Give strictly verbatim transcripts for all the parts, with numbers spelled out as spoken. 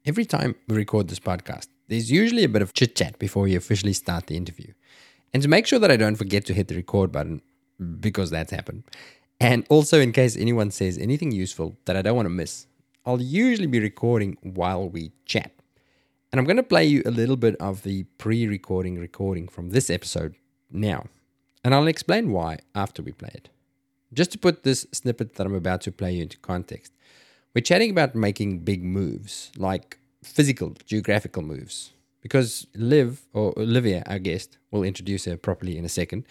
every time we record this podcast, there's usually a bit of chit chat before we officially start the interview. And to make sure that I don't forget to hit the record button, because that's happened, and also in case anyone says anything useful that I don't want to miss, I'll usually be recording while we chat. And I'm going to play you a little bit of the pre-recording recording from this episode now. And I'll explain why after we play it. Just to put this snippet that I'm about to play you into context, we're chatting about making big moves, like physical, geographical moves. Because Liv, or Olivia, our guest, we'll introduce her properly in a second,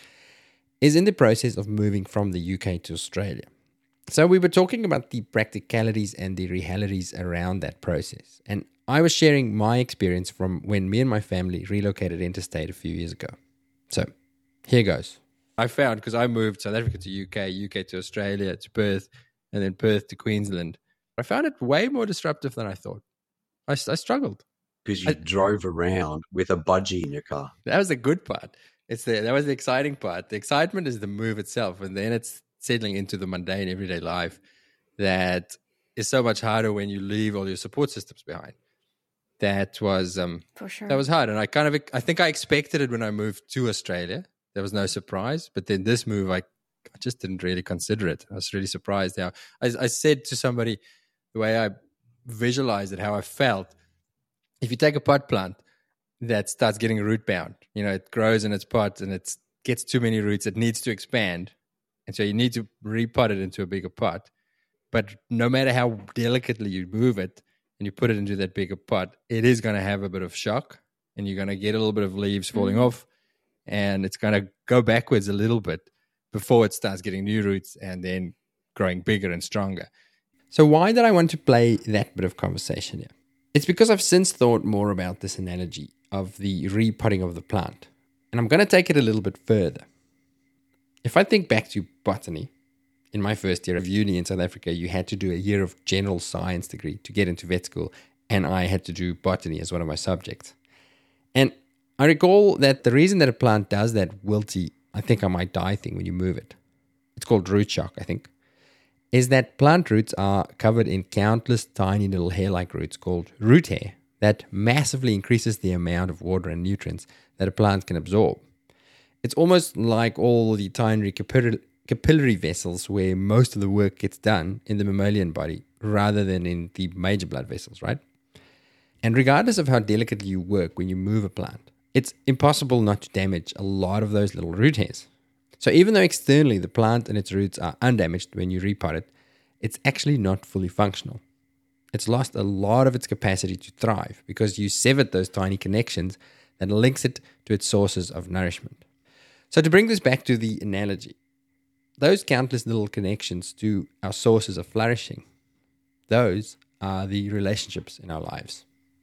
is in the process of moving from the U K to Australia. So we were talking about the practicalities and the realities around that process. And I was sharing my experience from when me and my family relocated interstate a few years ago. So here goes. I found, because I moved South Africa to U K, U K to Australia, to Perth, and then Perth to Queensland. I found it way more disruptive than I thought. I, I struggled. Because you I, drove around with a budgie in your car. That was the good part. It's the That was the exciting part. The excitement is the move itself, and then it's settling into the mundane everyday life that is so much harder when you leave all your support systems behind. That was um, For sure. That was hard, and I kind of I think I expected it when I moved to Australia. There was no surprise, but then this move, I, I just didn't really consider it. I was really surprised how I, I said to somebody the way I visualized it, how I felt. If you take a pot plant that starts getting root bound, you know, it grows in its pot and it gets too many roots, it needs to expand. And so you need to repot it into a bigger pot. But no matter how delicately you move it and you put it into that bigger pot, it is going to have a bit of shock and you're going to get a little bit of leaves falling mm-hmm. off and it's going to go backwards a little bit before it starts getting new roots and then growing bigger and stronger. So why did I want to play that bit of conversation here? It's because I've since thought more about this analogy of the repotting of the plant. And I'm going to take it a little bit further. If I think back to botany, in my first year of uni in South Africa, you had to do a year of general science degree to get into vet school. And I had to do botany as one of my subjects. And I recall that the reason that a plant does that wilty, I think I might die thing when you move it, it's called root shock, I think, is that plant roots are covered in countless tiny little hair-like roots called root hair that massively increases the amount of water and nutrients that a plant can absorb. It's almost like all the tiny capillary vessels where most of the work gets done in the mammalian body rather than in the major blood vessels, right? And regardless of how delicately you work when you move a plant, it's impossible not to damage a lot of those little root hairs. So even though externally the plant and its roots are undamaged when you repot it, it's actually not fully functional. It's lost a lot of its capacity to thrive because you severed those tiny connections that links it to its sources of nourishment. So to bring this back to the analogy, those countless little connections to our sources of flourishing, those are the relationships in our lives.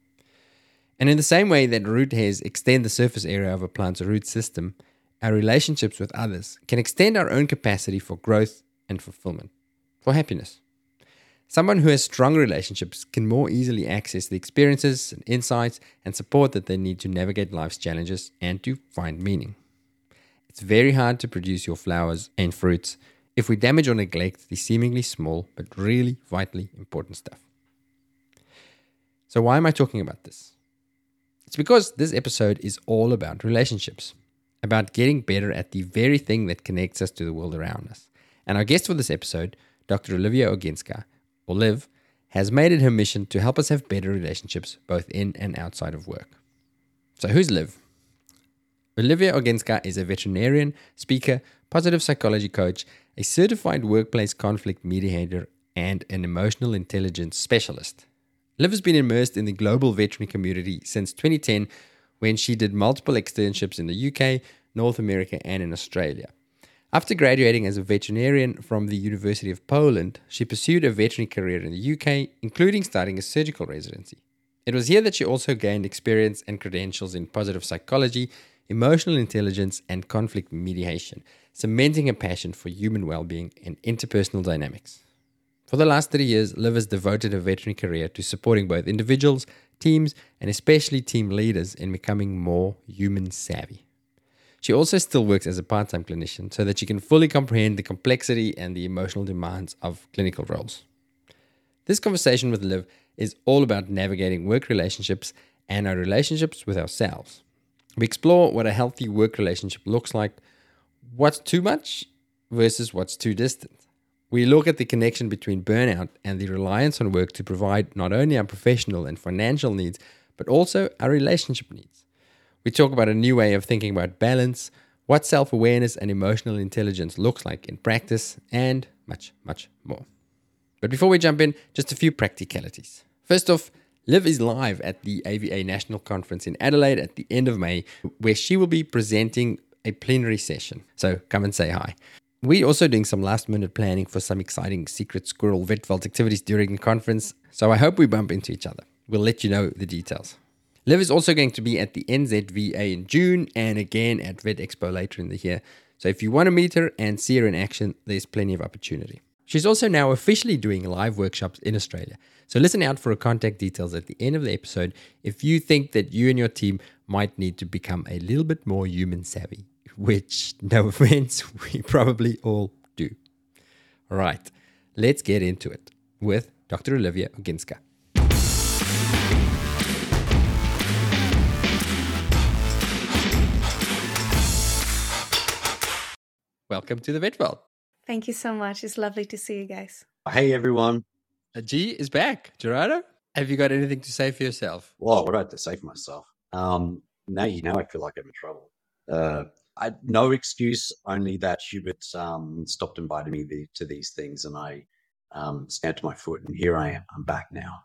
And in the same way that root hairs extend the surface area of a plant's root system, our relationships with others can extend our own capacity for growth and fulfillment, for happiness. Someone who has strong relationships can more easily access the experiences and insights and support that they need to navigate life's challenges and to find meaning. It's very hard to produce your flowers and fruits if we damage or neglect the seemingly small but really vitally important stuff. So why am I talking about this? It's because this episode is all about relationships, about getting better at the very thing that connects us to the world around us. And our guest for this episode, Doctor Olivia Oginska, or Liv, has made it her mission to help us have better relationships both in and outside of work. So who's Liv? Olivia Oginska is a veterinarian, speaker, positive psychology coach, a certified workplace conflict mediator, and an emotional intelligence specialist. Liv has been immersed in the global veterinary community since twenty ten, when she did multiple externships in the U K, North America, and in Australia. After graduating as a veterinarian from the University of Poland, she pursued a veterinary career in the U K, including starting a surgical residency. It was here that she also gained experience and credentials in positive psychology, emotional intelligence, and conflict mediation, cementing a passion for human well-being and interpersonal dynamics. For the last thirty years, Liv has devoted her veterinary career to supporting both individuals, teams, and especially team leaders in becoming more human savvy. She also still works as a part-time clinician so that she can fully comprehend the complexity and the emotional demands of clinical roles. This conversation with Liv is all about navigating work relationships and our relationships with ourselves. We explore what a healthy work relationship looks like, what's too much versus what's too distant. We look at the connection between burnout and the reliance on work to provide not only our professional and financial needs, but also our relationship needs. We talk about a new way of thinking about balance, what self-awareness and emotional intelligence looks like in practice, and much, much more. But before we jump in, just a few practicalities. First off, Liv is live at the A V A National Conference in Adelaide at the end of May, where she will be presenting a plenary session. So come and say hi. We're also doing some last-minute planning for some exciting Secret Squirrel Vetwelt activities during the conference, so I hope we bump into each other. We'll let you know the details. Liv is also going to be at the N Z V A in June and again at Vet Expo later in the year. So if you want to meet her and see her in action, there's plenty of opportunity. She's also now officially doing live workshops in Australia. So listen out for her contact details at the end of the episode if you think that you and your team might need to become a little bit more human savvy, which, no offense, we probably all do. All right, let's get into it with Doctor Olivia Oginska. Welcome to the Vetwelt. Thank you so much. It's lovely to see you guys. Hey, everyone. Uh, G is back. Gerardo, have you got anything to say for yourself? Well, what do I have to say for myself? Um, now you know I feel like I'm in trouble. Uh, I no excuse, only that Hubert um, stopped inviting me the, to these things, and I um, stamped my foot, and here I am. I'm back now.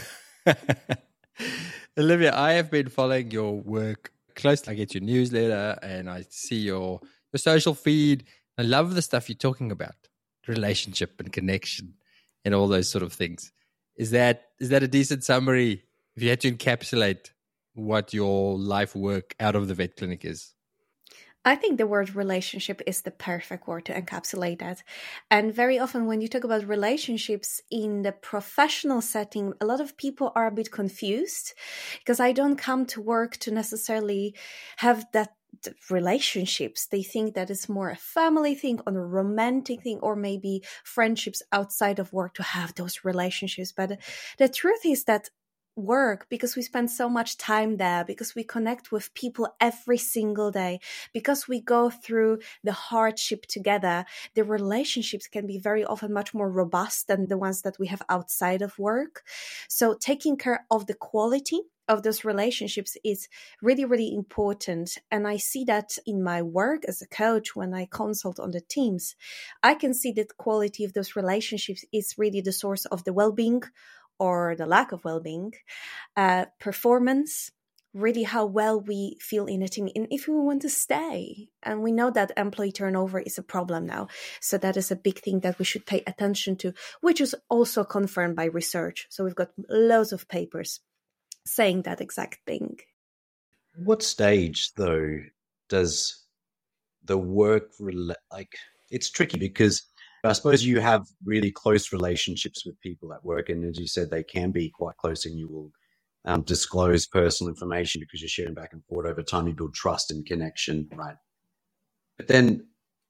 Olivia, I have been following your work closely. I get your newsletter, and I see your your social feed. I love the stuff you're talking about, relationship and connection and all those sort of things. Is that is that a decent summary if you had to encapsulate what your life work out of the vet clinic is? I think the word relationship is the perfect word to encapsulate that. And very often when you talk about relationships in the professional setting, a lot of people are a bit confused because I don't come to work to necessarily have that relationships. They think that it's more a family thing or a romantic thing, or maybe friendships outside of work to have those relationships. But the truth is that work, because we spend so much time there, because we connect with people every single day, because we go through the hardship together, the relationships can be very often much more robust than the ones that we have outside of work. So taking care of the quality of those relationships is really, really important. And I see that in my work as a coach when I consult on the teams. I can see that the quality of those relationships is really the source of the well-being or the lack of well-being, uh, performance, really how well we feel in a team, and if we want to stay. And we know that employee turnover is a problem now. So that is a big thing that we should pay attention to, which is also confirmed by research. So we've got loads of papers saying that exact thing. What stage, though, does the work, rela- like, it's tricky because I suppose you have really close relationships with people at work, and as you said, they can be quite close, and you will um, disclose personal information because you're sharing back and forth over time. You build trust and connection, right? But then,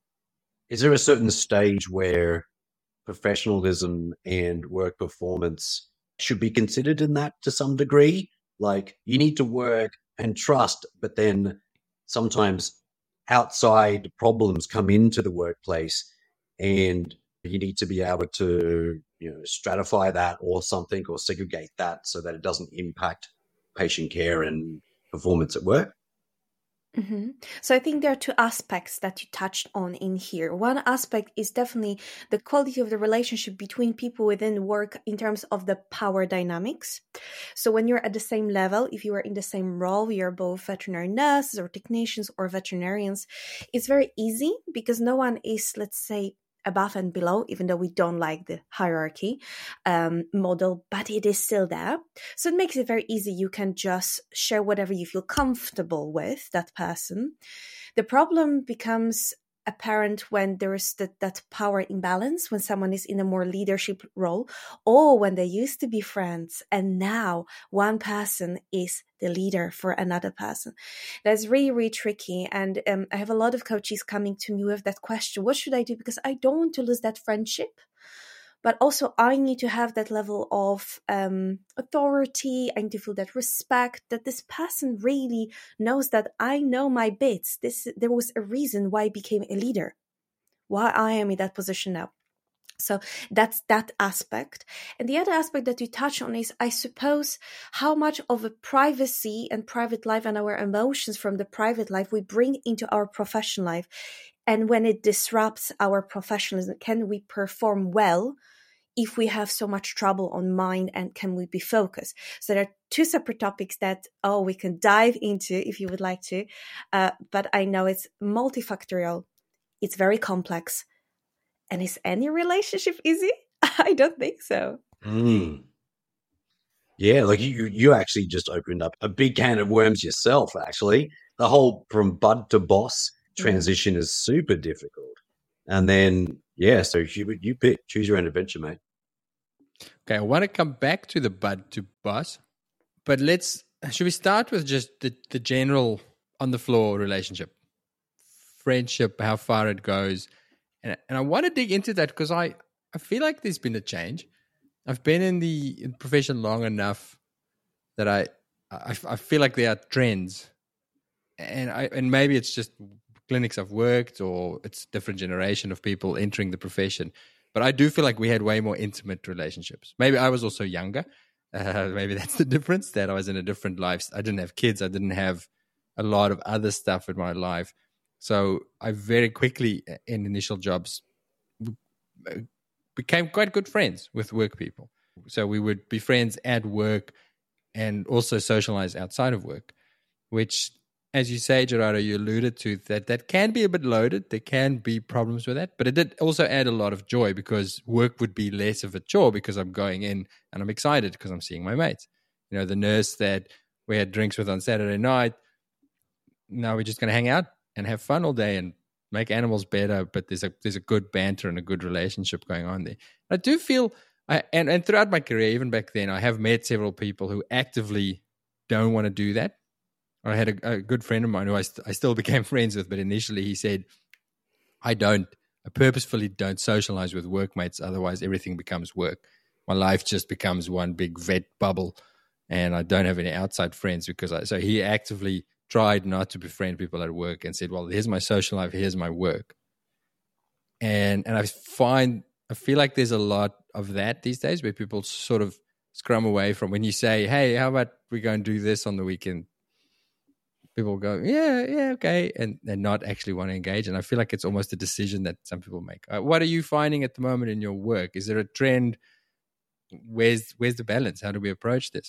is there a certain stage where professionalism and work performance should be considered in that to some degree? Like, you need to work and trust, but then sometimes outside problems come into the workplace, and you need to be able to, you know, stratify that or something, or segregate that so that it doesn't impact patient care and performance at work. Mm-hmm. So I think there are two aspects that you touched on in here. One aspect is definitely the quality of the relationship between people within work in terms of the power dynamics. So when you're at the same level, if you are in the same role, you're both veterinary nurses or technicians or veterinarians, it's very easy because no one is, let's say, above and below, even though we don't like the hierarchy um, model, but it is still there. So it makes it very easy. You can just share whatever you feel comfortable with that person. The problem becomes apparent when there is that, that power imbalance, when someone is in a more leadership role, or when they used to be friends and now one person is the leader for another person. That's really, really tricky. And um, I have a lot of coaches coming to me with that question, what should I do? Because I don't want to lose that friendship, but also I need to have that level of um, authority. I need to feel that respect, that this person really knows that I know my bits. This, there was a reason why I became a leader, why I am in that position now. So that's that aspect. And the other aspect that you touch on is, I suppose, how much of a privacy and private life and our emotions from the private life we bring into our professional life. And when it disrupts our professionalism, can we perform well if we have so much trouble on mind, and can we be focused? So there are two separate topics that, oh, we can dive into if you would like to. Uh, but I know it's multifactorial. It's very complex. And is any relationship easy? I don't think so. Mm. Yeah, like you, you actually just opened up a big can of worms yourself, actually. The whole from bud to boss transition mm. is super difficult. And then, yeah, so you, you pick, choose your own adventure, mate. Okay, I want to come back to the bud to boss, but let's, should we start with just the, the general on the floor relationship, friendship, how far it goes? And, and I want to dig into that because I, I feel like there's been a change. I've been in the in profession long enough that I, I I feel like there are trends, and I and maybe it's just clinics I've worked, or it's a different generation of people entering the profession. But I do feel like we had way more intimate relationships. Maybe I was also younger. Uh, maybe that's the difference, that I was in a different life. I didn't have kids. I didn't have a lot of other stuff in my life. So I very quickly, in initial jobs, became quite good friends with work people. So we would be friends at work and also socialize outside of work, which, as you say, Gerardo, you alluded to, that that can be a bit loaded. There can be problems with that, but it did also add a lot of joy because work would be less of a chore because I'm going in and I'm excited because I'm seeing my mates. You know, the nurse that we had drinks with on Saturday night, now we're just going to hang out and have fun all day and make animals better, but there's a there's a good banter and a good relationship going on there. I do feel, I, and, and throughout my career, even back then, I have met several people who actively don't want to do that. I had a, a good friend of mine who I, st- I still became friends with, but initially he said, I don't, I purposefully don't socialize with workmates, otherwise everything becomes work. My life just becomes one big vet bubble, and I don't have any outside friends because I, so he actively tried not to befriend people at work and said, well, here's my social life, here's my work. And and I find, I feel like there's a lot of that these days where people sort of scrum away from, when you say, hey, how about we go and do this on the weekend? People go, yeah, yeah, okay. And they're not actually want to engage. And I feel like it's almost a decision that some people make. Uh, what are you finding at the moment in your work? Is there a trend? Where's, where's the balance? How do we approach this?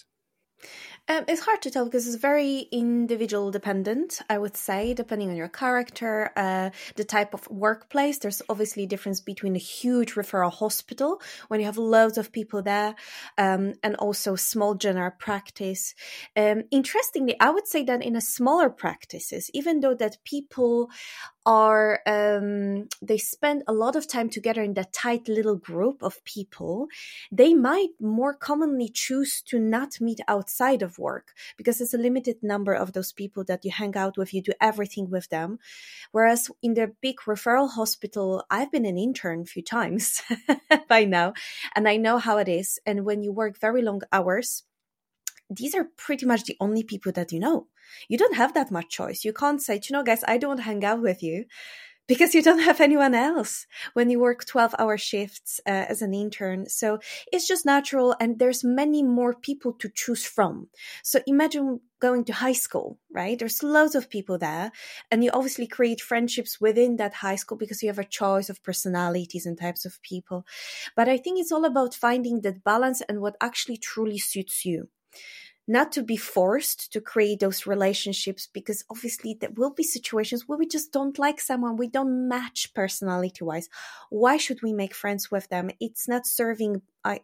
Um, it's hard to tell because it's very individual dependent, I would say, depending on your character, uh, the type of workplace. There's obviously a difference between a huge referral hospital when you have loads of people there, um, and also small general practice. Um, interestingly, I would say that in a smaller practices, even though that people are, um, they spend a lot of time together in that tight little group of people, they might more commonly choose to not meet outside of work because it's a limited number of those people that you hang out with, you do everything with them. Whereas in the big referral hospital, I've been an intern a few times by now, and I know how it is. And when you work very long hours, these are pretty much the only people that you know. You don't have that much choice. You can't say, you know, guys, I don't hang out with you, because you don't have anyone else when you work twelve-hour shifts uh, as an intern. So it's just natural, and there's many more people to choose from. So imagine going to high school, right? There's loads of people there, and you obviously create friendships within that high school because you have a choice of personalities and types of people. But I think it's all about finding that balance and what actually truly suits you. Not to be forced to create those relationships, because obviously there will be situations where we just don't like someone, we don't match personality wise. Why should we make friends with them? It's not serving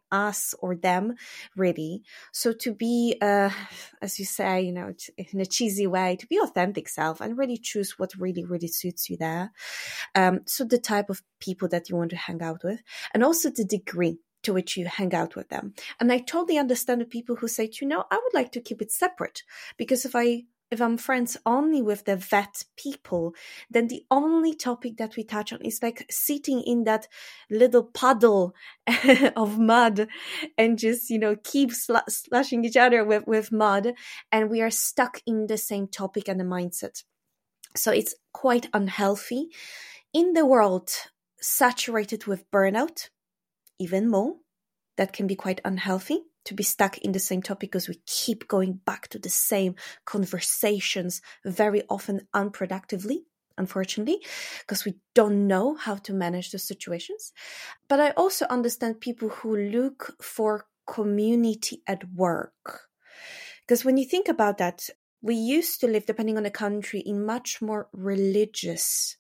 us or them, really. So to be, uh, as you say, you know, in a cheesy way, to be authentic self and really choose what really, really suits you there. Um, so the type of people that you want to hang out with, and also the degree to which you hang out with them. And I totally understand the people who say, you know, I would like to keep it separate, because if I if I'm friends only with the vet people, then the only topic that we touch on is like sitting in that little puddle of mud and just, you know, keep sl- slashing each other with, with mud. And we are stuck in the same topic and the mindset. So it's quite unhealthy. In the world saturated with burnout, even more, that can be quite unhealthy to be stuck in the same topic because we keep going back to the same conversations, very often unproductively, unfortunately, because we don't know how to manage the situations. But I also understand people who look for community at work. Because when you think about that, we used to live, depending on the country, in much more religious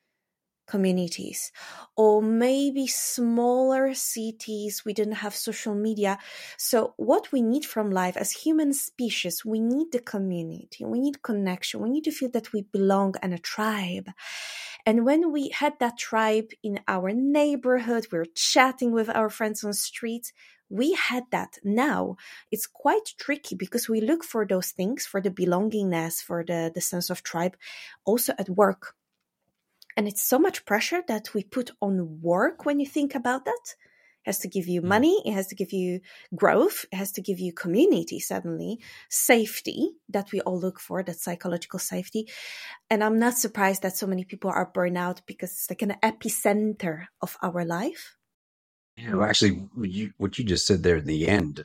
communities, or maybe smaller cities. We didn't have social media. So what we need from life as human species, we need the community, we need connection, we need to feel that we belong and a tribe. And when we had that tribe in our neighborhood, we were chatting with our friends on the streets, we had that. Now it's quite tricky because we look for those things, for the belongingness, for the, the sense of tribe, also at work. And it's so much pressure that we put on work when you think about that. It has to give you money, it has to give you growth, it has to give you community, suddenly, safety that we all look for, that psychological safety. And I'm not surprised that so many people are burned out because it's like an epicenter of our life. Yeah, well, actually, you, what you just said there at the end,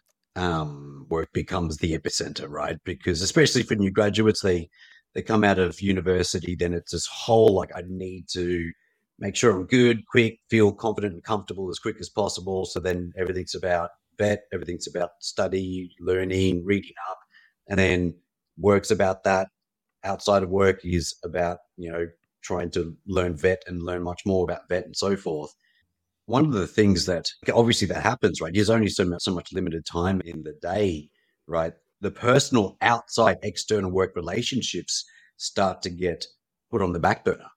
um, work becomes the epicenter, right? Because especially for new graduates, they they come out of university, then it's this whole like, I need to make sure I'm good, quick, feel confident and comfortable as quick as possible. So then everything's about vet, everything's about study, learning, reading up, and then work's about that. Outside of work is about, you know, trying to learn vet and learn much more about vet and so forth. One of the things that obviously that happens, right? There's only so much, so much limited time in the day, right? The personal outside external work relationships start to get put on the back burner.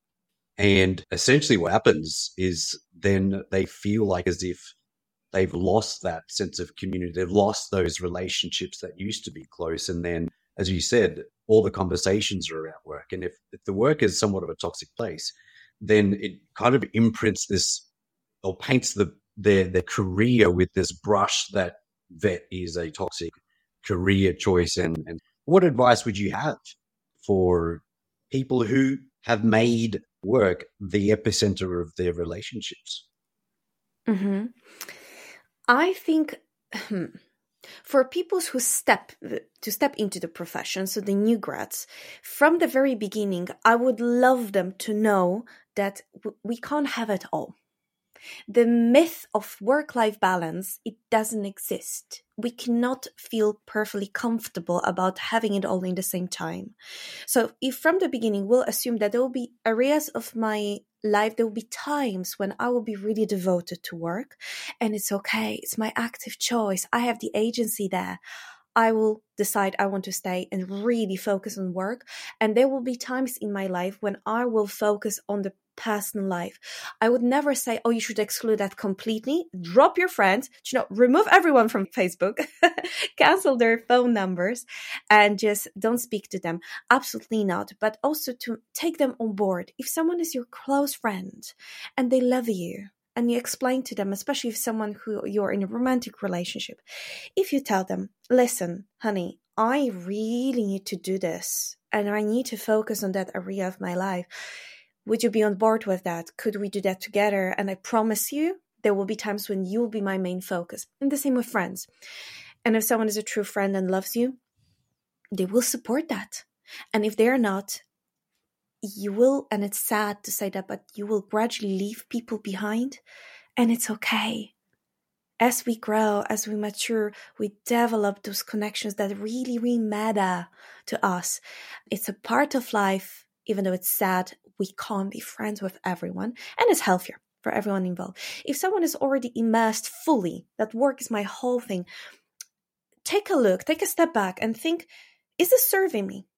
And essentially what happens is then they feel like as if they've lost that sense of community. They've lost those relationships that used to be close. And then, as you said, all the conversations are around work. And if, if the work is somewhat of a toxic place, then it kind of imprints this or paints the their their career with this brush that vet is a toxic career choice. And, and what advice would you have for people who have made work the epicenter of their relationships? Mm-hmm. I think for people who step to step into the profession, so the new grads, from the very beginning, I would love them to know that we can't have it all. The myth of work-life balance, it doesn't exist. We cannot feel perfectly comfortable about having it all in the same time. So if from the beginning we'll assume that there will be areas of my life, there will be times when I will be really devoted to work, and it's okay. It's my active choice. I have the agency there. I will decide I want to stay and really focus on work. And there will be times in my life when I will focus on the personal life. I would never say, oh, you should exclude that completely. Drop your friends, you know, remove everyone from Facebook, cancel their phone numbers, and just don't speak to them. Absolutely not. But also to take them on board. If someone is your close friend and they love you, and you explain to them, especially if someone who you're in a romantic relationship, if you tell them, listen, honey, I really need to do this and I need to focus on that area of my life. Would you be on board with that? Could we do that together? And I promise you, there will be times when you will be my main focus. And the same with friends. And if someone is a true friend and loves you, they will support that. And if they're not, you will, and it's sad to say that, but you will gradually leave people behind, and it's okay. As we grow, as we mature, we develop those connections that really, really matter to us. It's a part of life, even though it's sad, we can't be friends with everyone, and it's healthier for everyone involved. If someone is already immersed fully, that work is my whole thing, take a look, take a step back and think, is this serving me?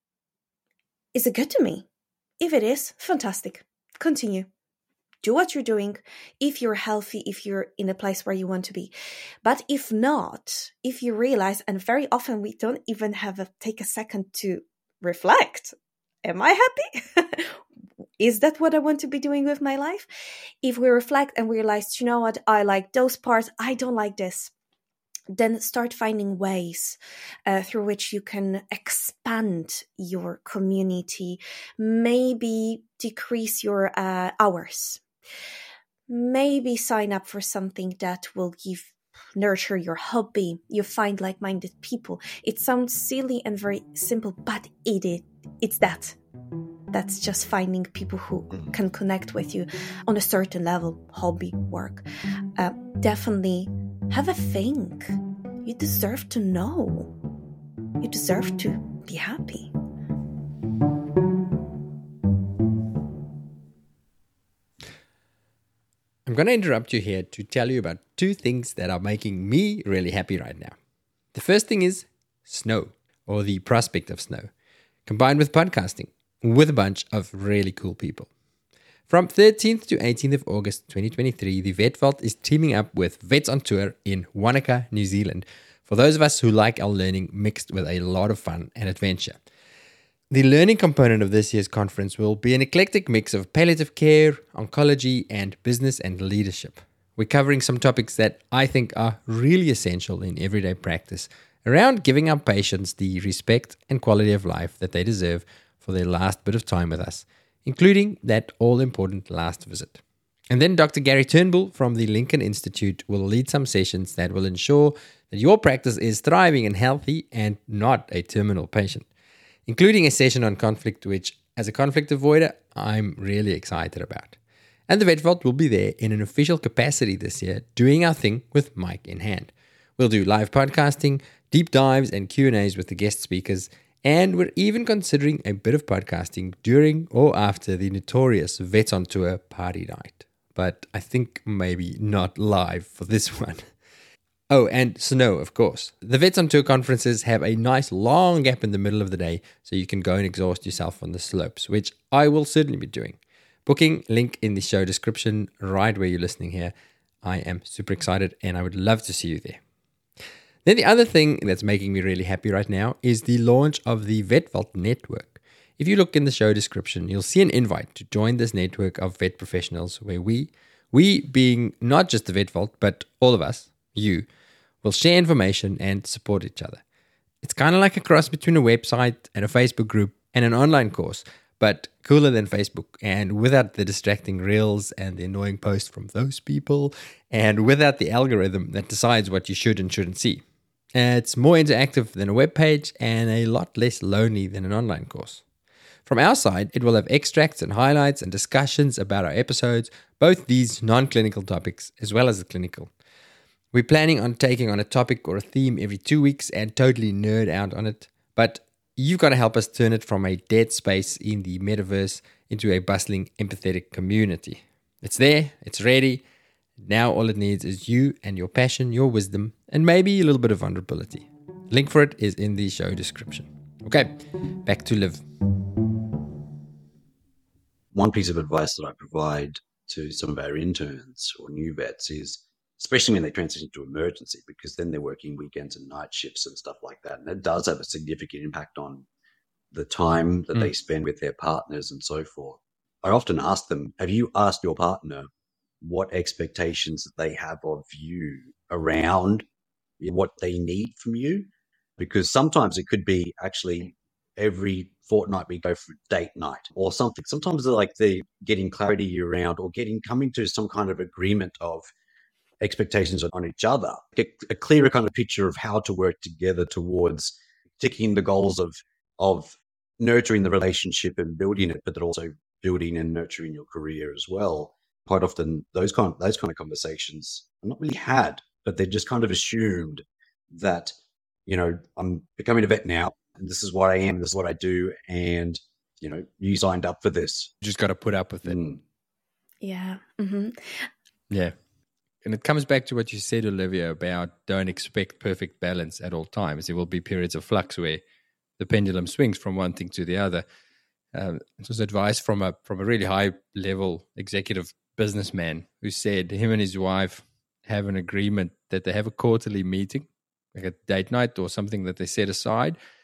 Is it good to me? If it is, fantastic. Continue. Do what you're doing if you're healthy, if you're in a place where you want to be. But if not, if you realize, and very often we don't even have a take a second to reflect. Am I happy? Is that what I want to be doing with my life? If we reflect and we realize, you know what, I like those parts, I don't like this, then start finding ways uh, through which you can expand your community, maybe decrease your uh, hours, maybe sign up for something that will give nurture your hobby. You find like-minded people. It sounds silly and very simple, but it is. It's that. That's just finding people who can connect with you on a certain level, hobby, work. Uh, definitely have a think. You deserve to know. You deserve to be happy. I'm going to interrupt you here to tell you about two things that are making me really happy right now. The first thing is snow, or the prospect of snow, combined with podcasting, with a bunch of really cool people. From thirteenth to eighteenth of August twenty twenty-three, the Vet Vault is teaming up with Vets on Tour in Wanaka, New Zealand, for those of us who like our learning mixed with a lot of fun and adventure. The learning component of this year's conference will be an eclectic mix of palliative care, oncology, and business and leadership. We're covering some topics that I think are really essential in everyday practice around giving our patients the respect and quality of life that they deserve for their last bit of time with us, including that all-important last visit. And then Doctor Gary Turnbull from the Lincoln Institute will lead some sessions that will ensure that your practice is thriving and healthy and not a terminal patient, including a session on conflict, which, as a conflict avoider, I'm really excited about. And the Vet Vault will be there in an official capacity this year, doing our thing with mic in hand. We'll do live podcasting, deep dives, and Q and A's with the guest speakers, and we're even considering a bit of podcasting during or after the notorious Vets on Tour party night. But I think maybe not live for this one. Oh, and snow, of course. The Vets on Tour conferences have a nice long gap in the middle of the day, so you can go and exhaust yourself on the slopes, which I will certainly be doing. Booking, link in the show description, right where you're listening here. I am super excited, and I would love to see you there. Then the other thing that's making me really happy right now is the launch of the Vet Vault Network. If you look in the show description, you'll see an invite to join this network of vet professionals where we, we being not just the Vet Vault, but all of us, you, will share information and support each other. It's kind of like a cross between a website and a Facebook group and an online course, but cooler than Facebook and without the distracting reels and the annoying posts from those people and without the algorithm that decides what you should and shouldn't see. It's more interactive than a web page and a lot less lonely than an online course. From our side, it will have extracts and highlights and discussions about our episodes, both these non-clinical topics as well as the clinical. We're planning on taking on a topic or a theme every two weeks and totally nerd out on it, but you've got to help us turn it from a dead space in the metaverse into a bustling, empathetic community. It's there, it's ready. Now all it needs is you and your passion, your wisdom, and maybe a little bit of vulnerability. Link for it is in the show description. Okay, back to Liv. One piece of advice that I provide to some of our interns or new vets is, especially when they transition to emergency, because then they're working weekends and night shifts and stuff like that. And it does have a significant impact on the time that mm. they spend with their partners and so forth. I often ask them, have you asked your partner what expectations that they have of you around what they need from you? Because sometimes it could be actually every fortnight we go for date night or something. Sometimes they're like they're getting clarity around or getting coming to some kind of agreement of expectations on each other, get a clearer kind of picture of how to work together towards ticking the goals of of nurturing the relationship and building it, but then also building and nurturing your career as well. Quite often those kind of, those kind of conversations are not really had, but they're just kind of assumed that, you know, I'm becoming a vet now and this is what I am, this is what I do, and, you know, you signed up for this. You just got to put up with it. Mm. Yeah. Mm-hmm. Yeah. And it comes back to what you said, Olivia, about don't expect perfect balance at all times. There will be periods of flux where the pendulum swings from one thing to the other. Um, it was advice from a from a really high level executive businessman who said him and his wife have an agreement that they have a quarterly meeting, like a date night or something that they set aside,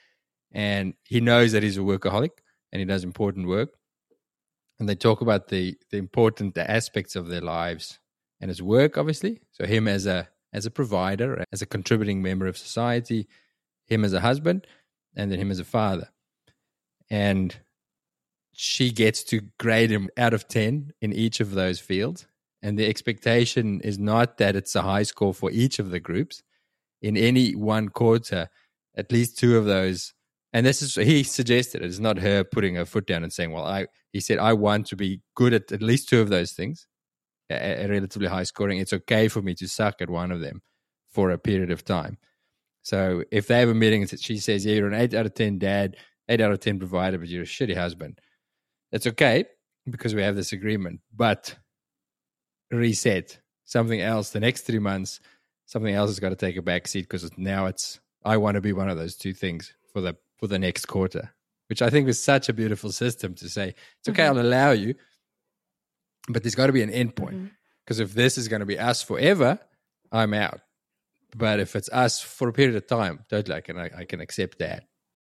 and he knows that he's a workaholic and he does important work. And they talk about the the important aspects of their lives, and his work, obviously. So him as a as a provider, as a contributing member of society, him as a husband, and then him as a father. And she gets to grade him out of ten in each of those fields. And the expectation is not that it's a high score for each of the groups. In any one quarter, at least two of those. And this is, he suggested, it's not her putting her foot down and saying, well, I, he said, I want to be good at at least two of those things, a, a relatively high scoring. It's okay for me to suck at one of them for a period of time. So if they have a meeting and she says, yeah, you're an eight out of ten dad, eight out of ten provider, but you're a shitty husband, it's okay because we have this agreement. But reset, something else, the next three months, something else has got to take a back seat because now it's, I want to be one of those two things for the for the next quarter, which I think is such a beautiful system to say, it's okay, mm-hmm. I'll allow you, but there's got to be an end point. Because mm-hmm. if this is going to be us forever, I'm out. But if it's us for a period of time, totally, I can, I, I can accept that.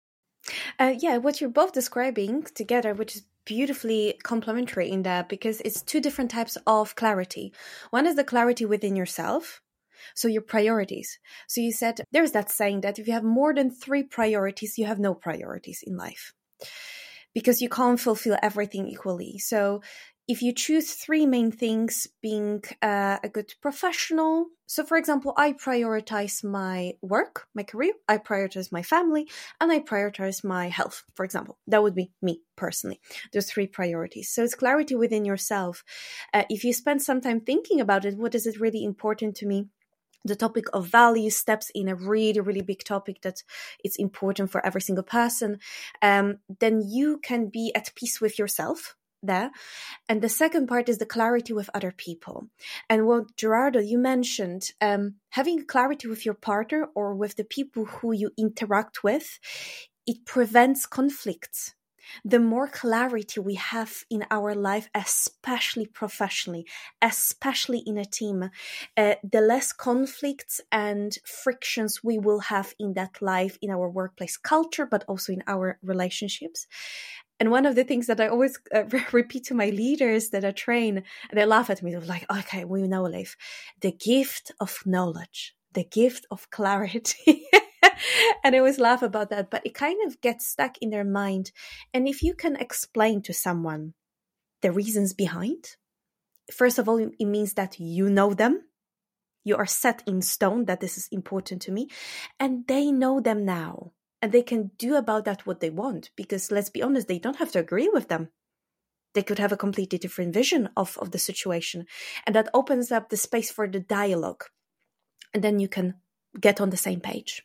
Uh, yeah, what you're both describing together, which is beautifully complementary in that, because it's two different types of clarity. One is the clarity within yourself. So your priorities. So you said there's that saying that if you have more than three priorities, you have no priorities in life because you can't fulfill everything equally. So if you choose three main things, being uh, a good professional. So for example, I prioritize my work, my career, I prioritize my family, and I prioritize my health, for example. That would be me personally. There's three priorities. So it's clarity within yourself. Uh, if you spend some time thinking about it, what is it really important to me? The topic of value steps in a really, really big topic that it's important for every single person. Um, then you can be at peace with yourself there. And the second part is the clarity with other people. And what Gerardo, you mentioned, um, having clarity with your partner or with the people who you interact with, it prevents conflicts. The more clarity we have in our life, especially professionally, especially in a team, uh, the less conflicts and frictions we will have in that life, in our workplace culture, but also in our relationships. And one of the things that I always uh, repeat to my leaders that I train, they laugh at me. They're like, okay, we know, Leif, the gift of knowledge, the gift of clarity. And I always laugh about that, but it kind of gets stuck in their mind. And if you can explain to someone the reasons behind, first of all, it means that you know them. You are set in stone that this is important to me. And they know them now. And they can do about that what they want. Because let's be honest, they don't have to agree with them. They could have a completely different vision of, of the situation. And that opens up the space for the dialogue. And then you can get on the same page.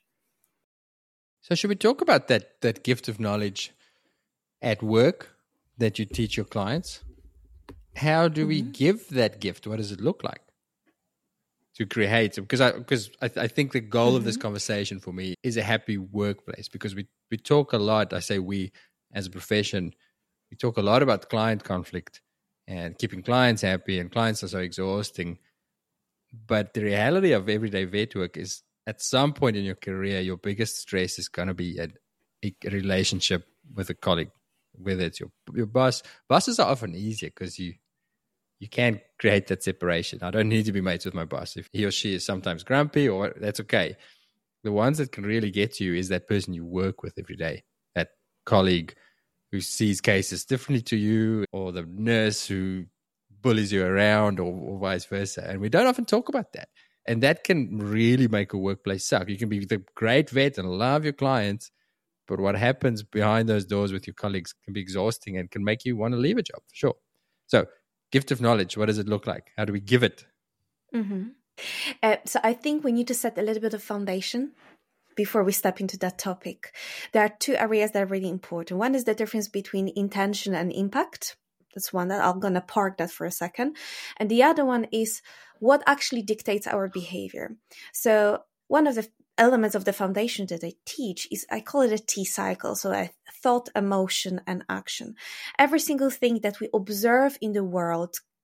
So should we talk about that that gift of knowledge at work that you teach your clients? How do mm-hmm. we give that gift? What does it look like to create? Because I because I, I think the goal mm-hmm. of this conversation for me is a happy workplace, because we, we talk a lot, I say we as a profession, we talk a lot about client conflict and keeping clients happy, and clients are so exhausting. But the reality of everyday vet work is, at some point in your career, your biggest stress is going to be a, a relationship with a colleague, whether it's your your boss. Bosses are often easier because you you can create that separation. I don't need to be mates with my boss. If he or she is sometimes grumpy, or that's okay. The ones that can really get you is that person you work with every day, that colleague who sees cases differently to you, or the nurse who bullies you around, or, or vice versa. And we don't often talk about that. And that can really make a workplace suck. You can be the great vet and love your clients, but what happens behind those doors with your colleagues can be exhausting and can make you want to leave a job, for sure. So, gift of knowledge, what does it look like? How do we give it? Mm-hmm. Uh, so I think we need to set a little bit of foundation before we step into that topic. There are two areas that are really important. One is the difference between intention and impact. That's one that I'm going to park that for a second. And the other one is what actually dictates our behavior. So one of the elements of the foundation that I teach is, I call it a T cycle. So I thought, emotion, and action. Every single thing that we observe in the world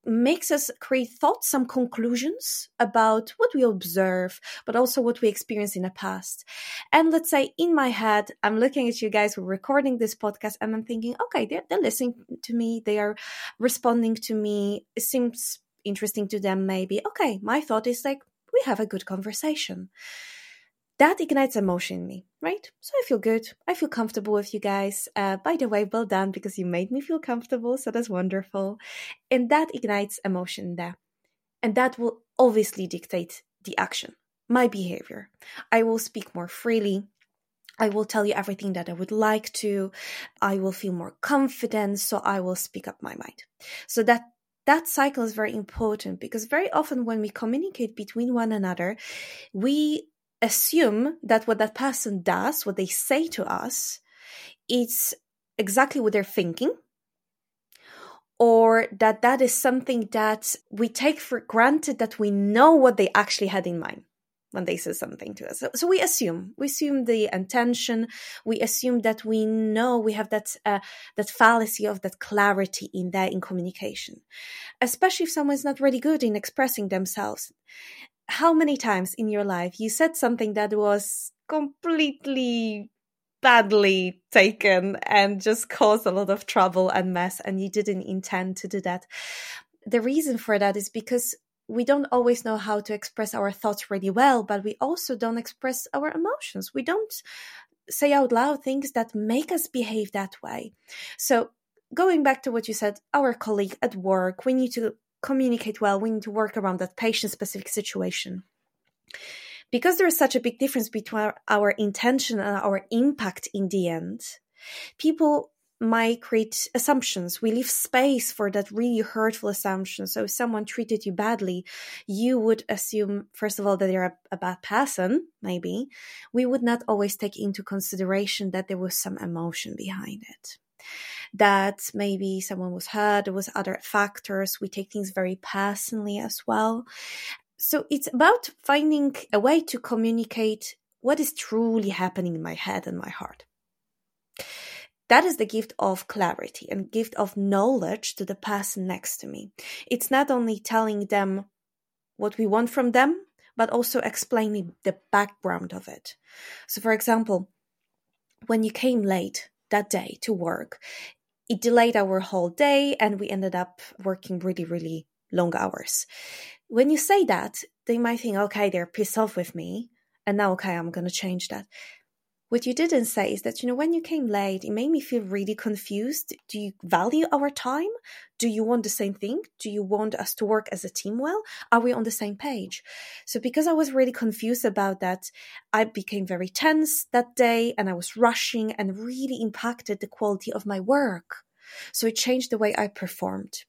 makes us create thoughts, some conclusions about what we observe, but also what we experience in the past. And let's say in my head, I'm looking at you guys who are recording this podcast and I'm thinking, okay, they're, they're listening to me. They are responding to me. It seems interesting to them maybe. Okay, my thought is like, we have a good conversation. That ignites emotion in me, right? So I feel good. I feel comfortable with you guys. Uh, by the way, well done, because you made me feel comfortable. So that's wonderful. And that ignites emotion there. And that will obviously dictate the action, my behavior. I will speak more freely. I will tell you everything that I would like to. I will feel more confident. So I will speak up my mind. So that That cycle is very important, because very often when we communicate between one another, we assume that what that person does, what they say to us, it's exactly what they're thinking, or that that is something that we take for granted, that we know what they actually had in mind when they say something to us. So, so we assume, we assume the intention, we assume that we know, we have that uh, that fallacy of that clarity in there in communication, especially if someone's not really good in expressing themselves. How many times in your life you said something that was completely badly taken and just caused a lot of trouble and mess, and you didn't intend to do that? The reason for that is because we don't always know how to express our thoughts really well, but we also don't express our emotions. We don't say out loud things that make us behave that way. So going back to what you said, our colleague at work, we need to communicate well. We need to work around that patient-specific situation. Because there is such a big difference between our, our intention and our impact in the end, people might create assumptions. We leave space for that really hurtful assumption. So if someone treated you badly, you would assume, first of all, that they're a, a bad person, maybe. We would not always take into consideration that there was some emotion behind it, that maybe someone was hurt, there was other factors. We take things very personally as well. So it's about finding a way to communicate what is truly happening in my head and my heart. That is the gift of clarity and gift of knowledge to the person next to me. It's not only telling them what we want from them, but also explaining the background of it. So for example, when you came late that day to work, it delayed our whole day and we ended up working really, really long hours. When you say that, they might think, okay, they're pissed off with me, and now, okay, I'm going to change that. What you didn't say is that, you know, when you came late, it made me feel really confused. Do you value our time? Do you want the same thing? Do you want us to work as a team well? Are we on the same page? So because I was really confused about that, I became very tense that day and I was rushing and really impacted the quality of my work. So it changed the way I performed.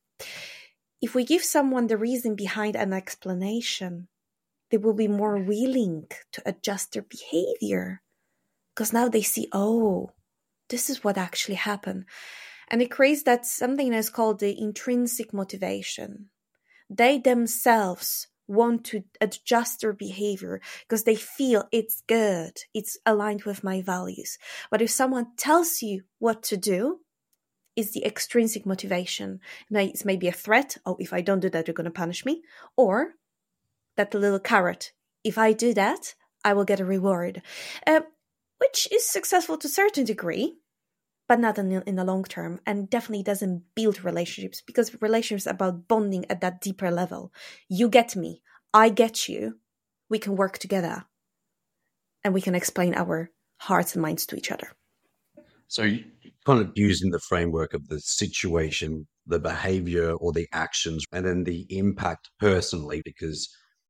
If we give someone the reason behind an explanation, they will be more willing to adjust their behavior. Because now they see, oh, this is what actually happened. And it creates that something that's called the intrinsic motivation. They themselves want to adjust their behavior because they feel it's good, it's aligned with my values. But if someone tells you what to do, it's the extrinsic motivation. It's maybe a threat. Oh, if I don't do that, you're going to punish me. Or that little carrot. If I do that, I will get a reward. Uh, which is successful to a certain degree, but not in, in the long term, and definitely doesn't build relationships, because relationships are about bonding at that deeper level. You get me, I get you, we can work together, and we can explain our hearts and minds to each other. So you kind of using the framework of the situation, the behavior or the actions, and then the impact personally, because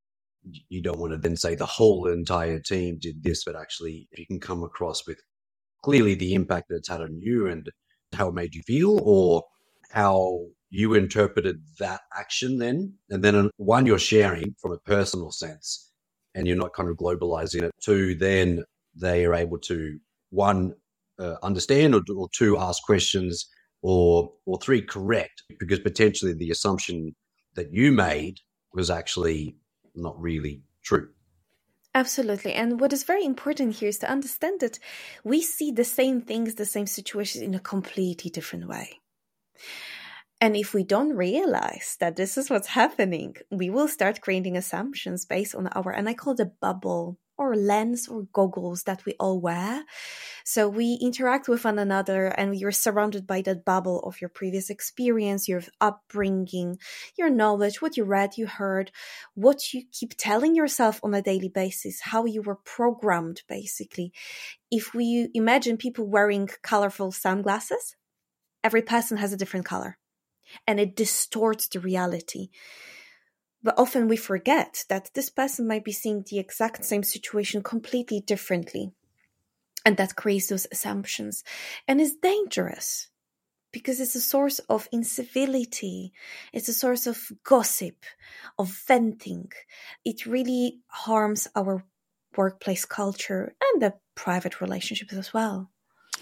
you don't want to then say the whole entire team did this, but actually you can come across with clearly the impact that it's had on you and how it made you feel, or how you interpreted that action then. And then one, you're sharing from a personal sense and you're not kind of globalizing it. Two, then they are able to, one, uh, understand, or, or two, ask questions, or or three, correct, because potentially the assumption that you made was actually not really true. Absolutely. And what is very important here is to understand that we see the same things, the same situations in a completely different way. And if we don't realize that this is what's happening, we will start creating assumptions based on our, and I call it a bubble or lens or goggles that we all wear. So we interact with one another and you're surrounded by that bubble of your previous experience, your upbringing, your knowledge, what you read, you heard, what you keep telling yourself on a daily basis, how you were programmed, basically. If we imagine people wearing colorful sunglasses, every person has a different color and it distorts the reality. But often we forget that this person might be seeing the exact same situation completely differently. And that creates those assumptions. And it's dangerous because it's a source of incivility. It's a source of gossip, of venting. It really harms our workplace culture and the private relationships as well.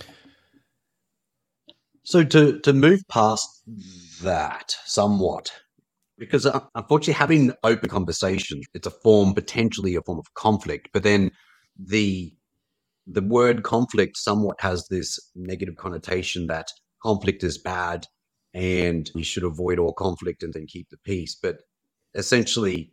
So to, to move past that somewhat, because uh, unfortunately having open conversations, it's a form, potentially a form of conflict, but then the the word conflict somewhat has this negative connotation that conflict is bad and you should avoid all conflict and then keep the peace. But essentially,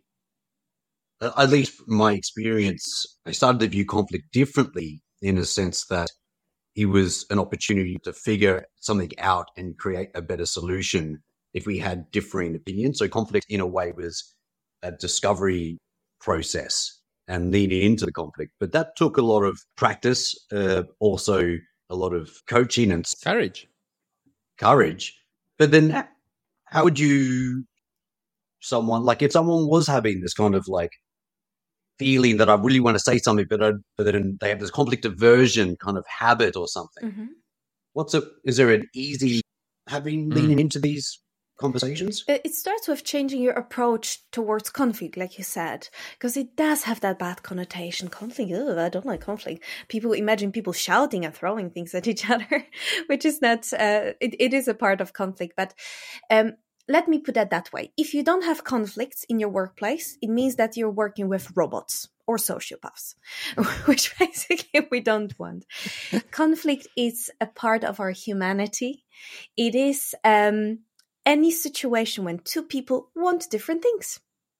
at least my experience, I started to view conflict differently in a sense that it was an opportunity to figure something out and create a better solution if we had differing opinions. So conflict in a way was a discovery process and leaning into the conflict. But that took a lot of practice, uh, also a lot of coaching and courage. Courage. But then how would you, someone, like if someone was having this kind of like feeling that I really want to say something, but, I, but then they have this conflict aversion kind of habit or something. Mm-hmm. What's a, is there an easy having leaning mm. into these conversations? It starts with changing your approach towards conflict, like you said, because it does have that bad connotation. Conflict, ugh, I don't like conflict. People imagine people shouting and throwing things at each other, which is not, uh, it, it is a part of conflict. But um, let me put that that way. If you don't have conflicts in your workplace, it means that you're working with robots or sociopaths, which basically we don't want. Conflict is a part of our humanity. It is um, any situation when two people want different things.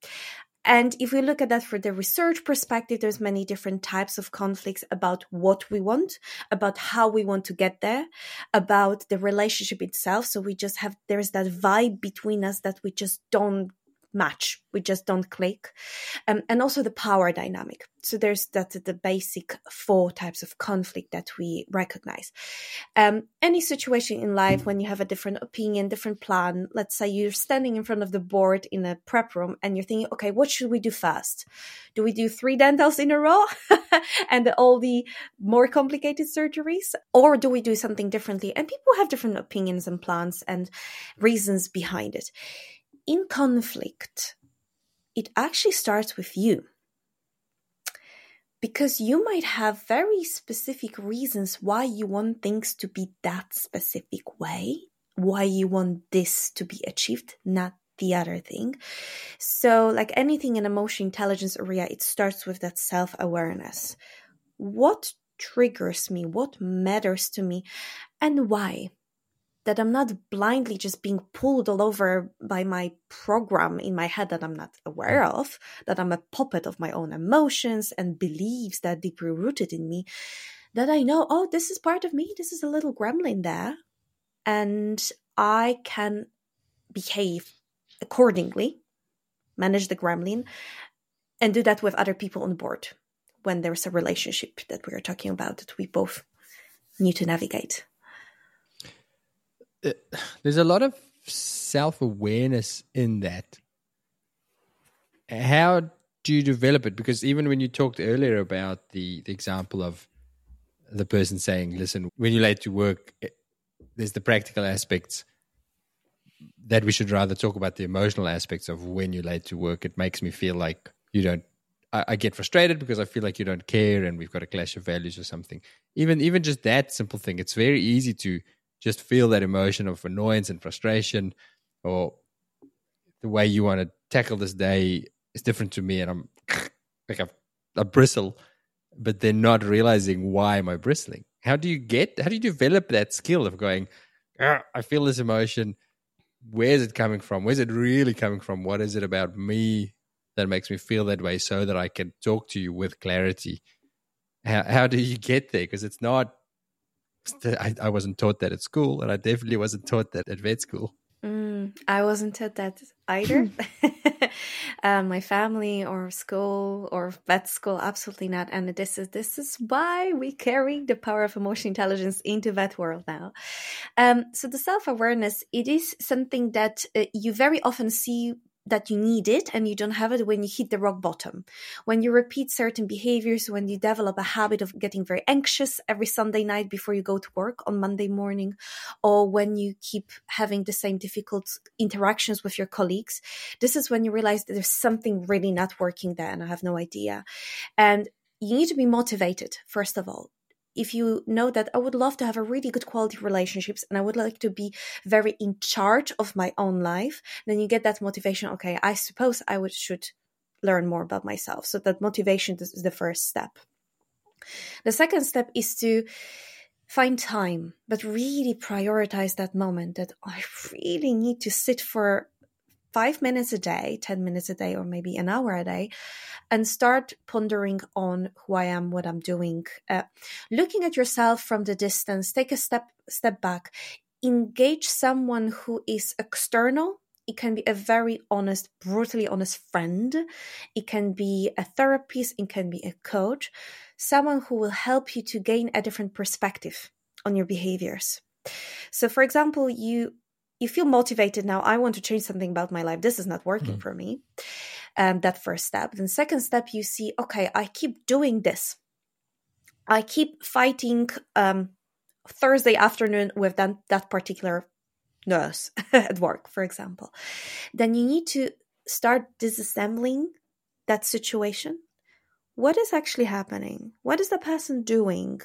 And if we look at that for the research perspective, there's many different types of conflicts about what we want, about how we want to get there, about the relationship itself. So we just have, there's that vibe between us that we just don't match. We just don't click. Um, and also the power dynamic. So there's that the basic four types of conflict that we recognize. Um, any situation in life when you have a different opinion, different plan, let's say you're standing in front of the board in a prep room and you're thinking, okay, what should we do first? Do we do three dentals in a row and all the more complicated surgeries? Or do we do something differently? And people have different opinions and plans and reasons behind it. In conflict, it actually starts with you. Because you might have very specific reasons why you want things to be that specific way, why you want this to be achieved, not the other thing. So like anything in emotional intelligence area, it starts with that self-awareness. What triggers me? What matters to me? And why? That I'm not blindly just being pulled all over by my program in my head that I'm not aware of, that I'm a puppet of my own emotions and beliefs that are deeply rooted in me, that I know, oh, this is part of me, this is a little gremlin there, and I can behave accordingly, manage the gremlin, and do that with other people on board when there's a relationship that we are talking about that we both need to navigate. There's a lot of self-awareness in that. How do you develop it? Because even when you talked earlier about the, the example of the person saying, listen, when you're late to work, there's the practical aspects that we should rather talk about the emotional aspects of when you're late to work. It makes me feel like you don't, I, I get frustrated because I feel like you don't care and we've got a clash of values or something. Even, even just that simple thing, it's very easy to just feel that emotion of annoyance and frustration, or the way you want to tackle this day is different to me, and I'm like a, a bristle, but they're not realizing why am I bristling. How do you get? How do you develop that skill of going? I feel this emotion. where is it coming from? Where's it really coming from? What is it about me that makes me feel that way so that I can talk to you with clarity? How, how do you get there? Because it's not, I, I wasn't taught that at school, and I definitely wasn't taught that at vet school. Mm, I wasn't taught that either. um, my family or school or vet school, absolutely not. And this is this is why we carry the power of emotional intelligence into vet world now. Um, so the self-awareness, it is something that uh, you very often see that you need it and you don't have it when you hit the rock bottom. When you repeat certain behaviors, when you develop a habit of getting very anxious every Sunday night before you go to work on Monday morning, or when you keep having the same difficult interactions with your colleagues, this is when you realize that there's something really not working there and I have no idea. And you need to be motivated, first of all. If you know that I would love to have a really good quality relationships and I would like to be very in charge of my own life, then you get that motivation. Okay, I suppose I would should learn more about myself. So that motivation is the first step. The second step is to find time, but really prioritize that moment that I really need to sit for five minutes a day, ten minutes a day, or maybe an hour a day, and start pondering on who I am, what I'm doing, uh, looking at yourself from the distance, take a step, step back, engage someone who is external. It can be a very honest, brutally honest friend. It can be a therapist. It can be a coach, someone who will help you to gain a different perspective on your behaviors. So for example, you You feel motivated now, I want to change something about my life. This is not working mm. for me. Um, that first step. Then second step, you see, okay, I keep doing this. I keep fighting um, Thursday afternoon with that, that particular nurse at work, for example. Then you need to start disassembling that situation. What is actually happening? What is the person doing?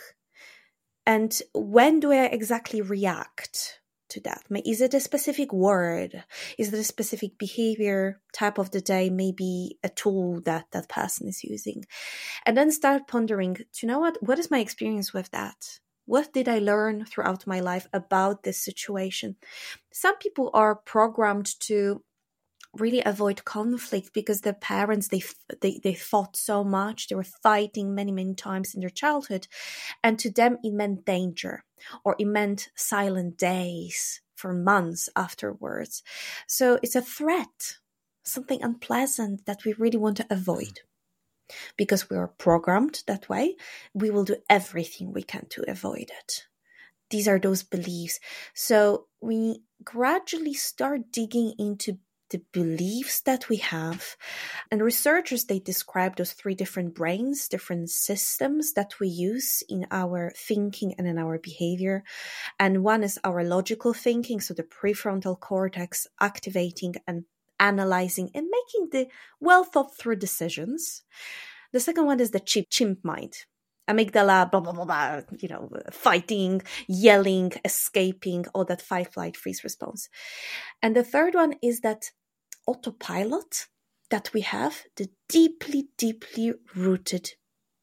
And when do I exactly react to that? Is it a specific word? Is it a specific behavior type of the day? Maybe a tool that that person is using. And then start pondering, do you know what? What is my experience with that? What did I learn throughout my life about this situation? Some people are programmed to really avoid conflict because their parents, they, they they fought so much. They were fighting many, many times in their childhood. And to them, it meant danger, or it meant silent days for months afterwards. So it's a threat, something unpleasant that we really want to avoid. Because we are programmed that way, we will do everything we can to avoid it. These are those beliefs. So we gradually start digging into the beliefs that we have. And researchers, they describe those three different brains, different systems that we use in our thinking and in our behavior. And one is our logical thinking, so the prefrontal cortex activating and analyzing and making the well thought through decisions. The second one is the chimp, chimp mind. Amygdala, blah, blah, blah, blah, you know, fighting, yelling, escaping, all that fight, flight, freeze response. And the third one is that autopilot that we have, the deeply, deeply rooted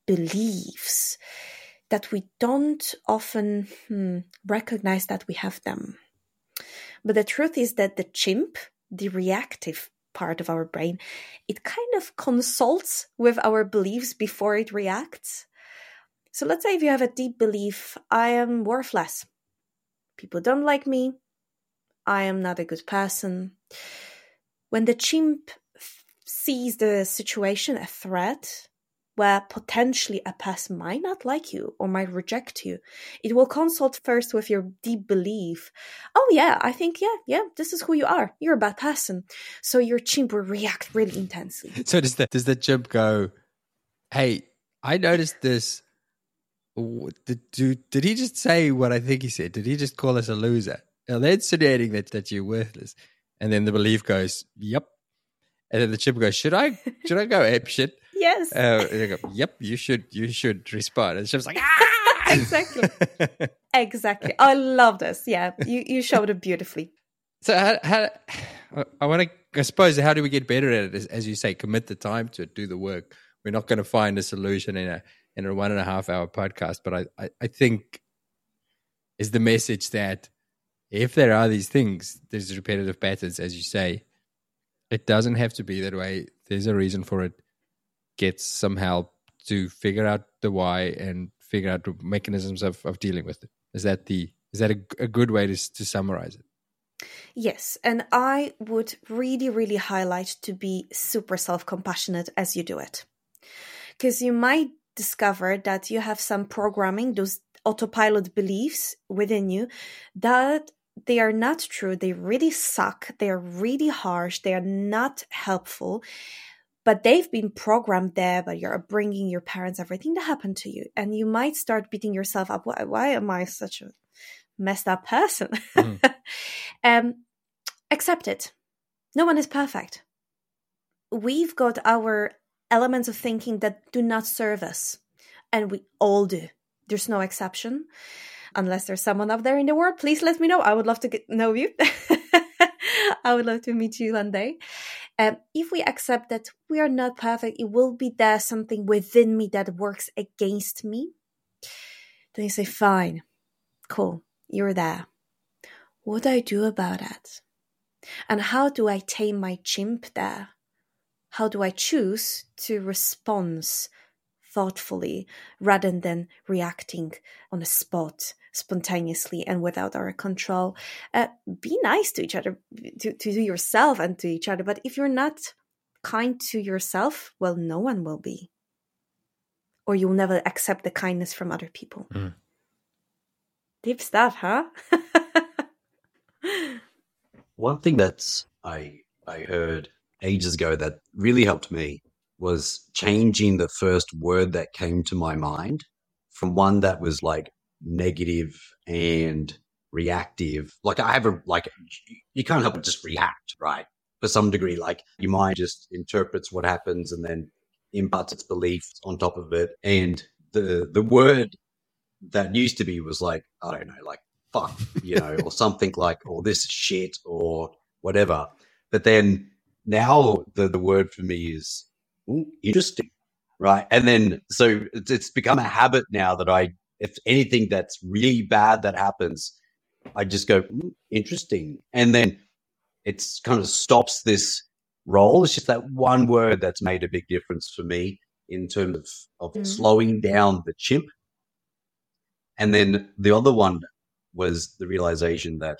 beliefs that we don't often hmm, recognize that we have them. But the truth is that the chimp, the reactive part of our brain, it kind of consults with our beliefs before it reacts. So let's say if you have a deep belief, I am worthless. People don't like me. I am not a good person. When the chimp f- sees the situation, a threat, where potentially a person might not like you or might reject you, it will consult first with your deep belief. Oh yeah, I think, yeah, yeah, this is who you are. You're a bad person. So your chimp will react really intensely. So does the, does the chimp go, hey, I noticed this. Did, did, did he just say what I think he said? Did he just call us a loser? Now they're insinuating that, that you're worthless. And then the belief goes, yep. And then the chimp goes, should I should I go ape shit? Yes. Uh, and they go, yep, you should you should respond. And the chimp's like, ah! Exactly. Exactly. I love this. Yeah, you, you showed it beautifully. So how, how I want to, I suppose, how do we get better at it? As, as you say, commit the time to it, do the work. We're not going to find a solution in a in a one and a half hour podcast, but I, I, I think is the message that if there are these things, there's repetitive patterns, as you say, it doesn't have to be that way. There's a reason for it. Get some help to figure out the why and figure out the mechanisms of, of dealing with it. Is that the is that a, a good way to to summarize it? Yes, and I would really, really highlight to be super self-compassionate as you do it. Because you might discover that you have some programming, those autopilot beliefs within you, that they are not true. They really suck. They are really harsh. They are not helpful. But they've been programmed there by your upbringing, your parents, everything that happened to you. And you might start beating yourself up. Why, why am I such a messed up person? Mm. um, accept it. No one is perfect. We've got our elements of thinking that do not serve us. And we all do. There's no exception. Unless there's someone up there in the world, please let me know. I would love to get, know you. I would love to meet you one day. Um, if we accept that we are not perfect, it will be there something within me that works against me. Then you say, fine, cool, you're there. What do I do about that? And how do I tame my chimp there? How do I choose to respond thoughtfully rather than reacting on the spot, spontaneously and without our control? Uh, be nice to each other, to, to yourself and to each other. But if you're not kind to yourself, well, no one will be. Or you'll never accept the kindness from other people. Mm. Deep stuff, huh? One thing that's I I heard ages ago that really helped me was changing the first word that came to my mind from one that was like negative and reactive. Like I have a, like, you can't help but just react, right? For some degree, like your mind just interprets what happens and then imparts its beliefs on top of it. And the, the word that used to be was like, I don't know, like fuck, you know, or something like, or this is shit or whatever. But then now the, the word for me is, ooh, interesting, right? And then, so it's, it's become a habit now that I, if anything that's really bad that happens, I just go, mm, interesting. And then it's kind of stops this role. It's just that one word that's made a big difference for me in terms of, of mm. slowing down the chimp. And then the other one was the realization that,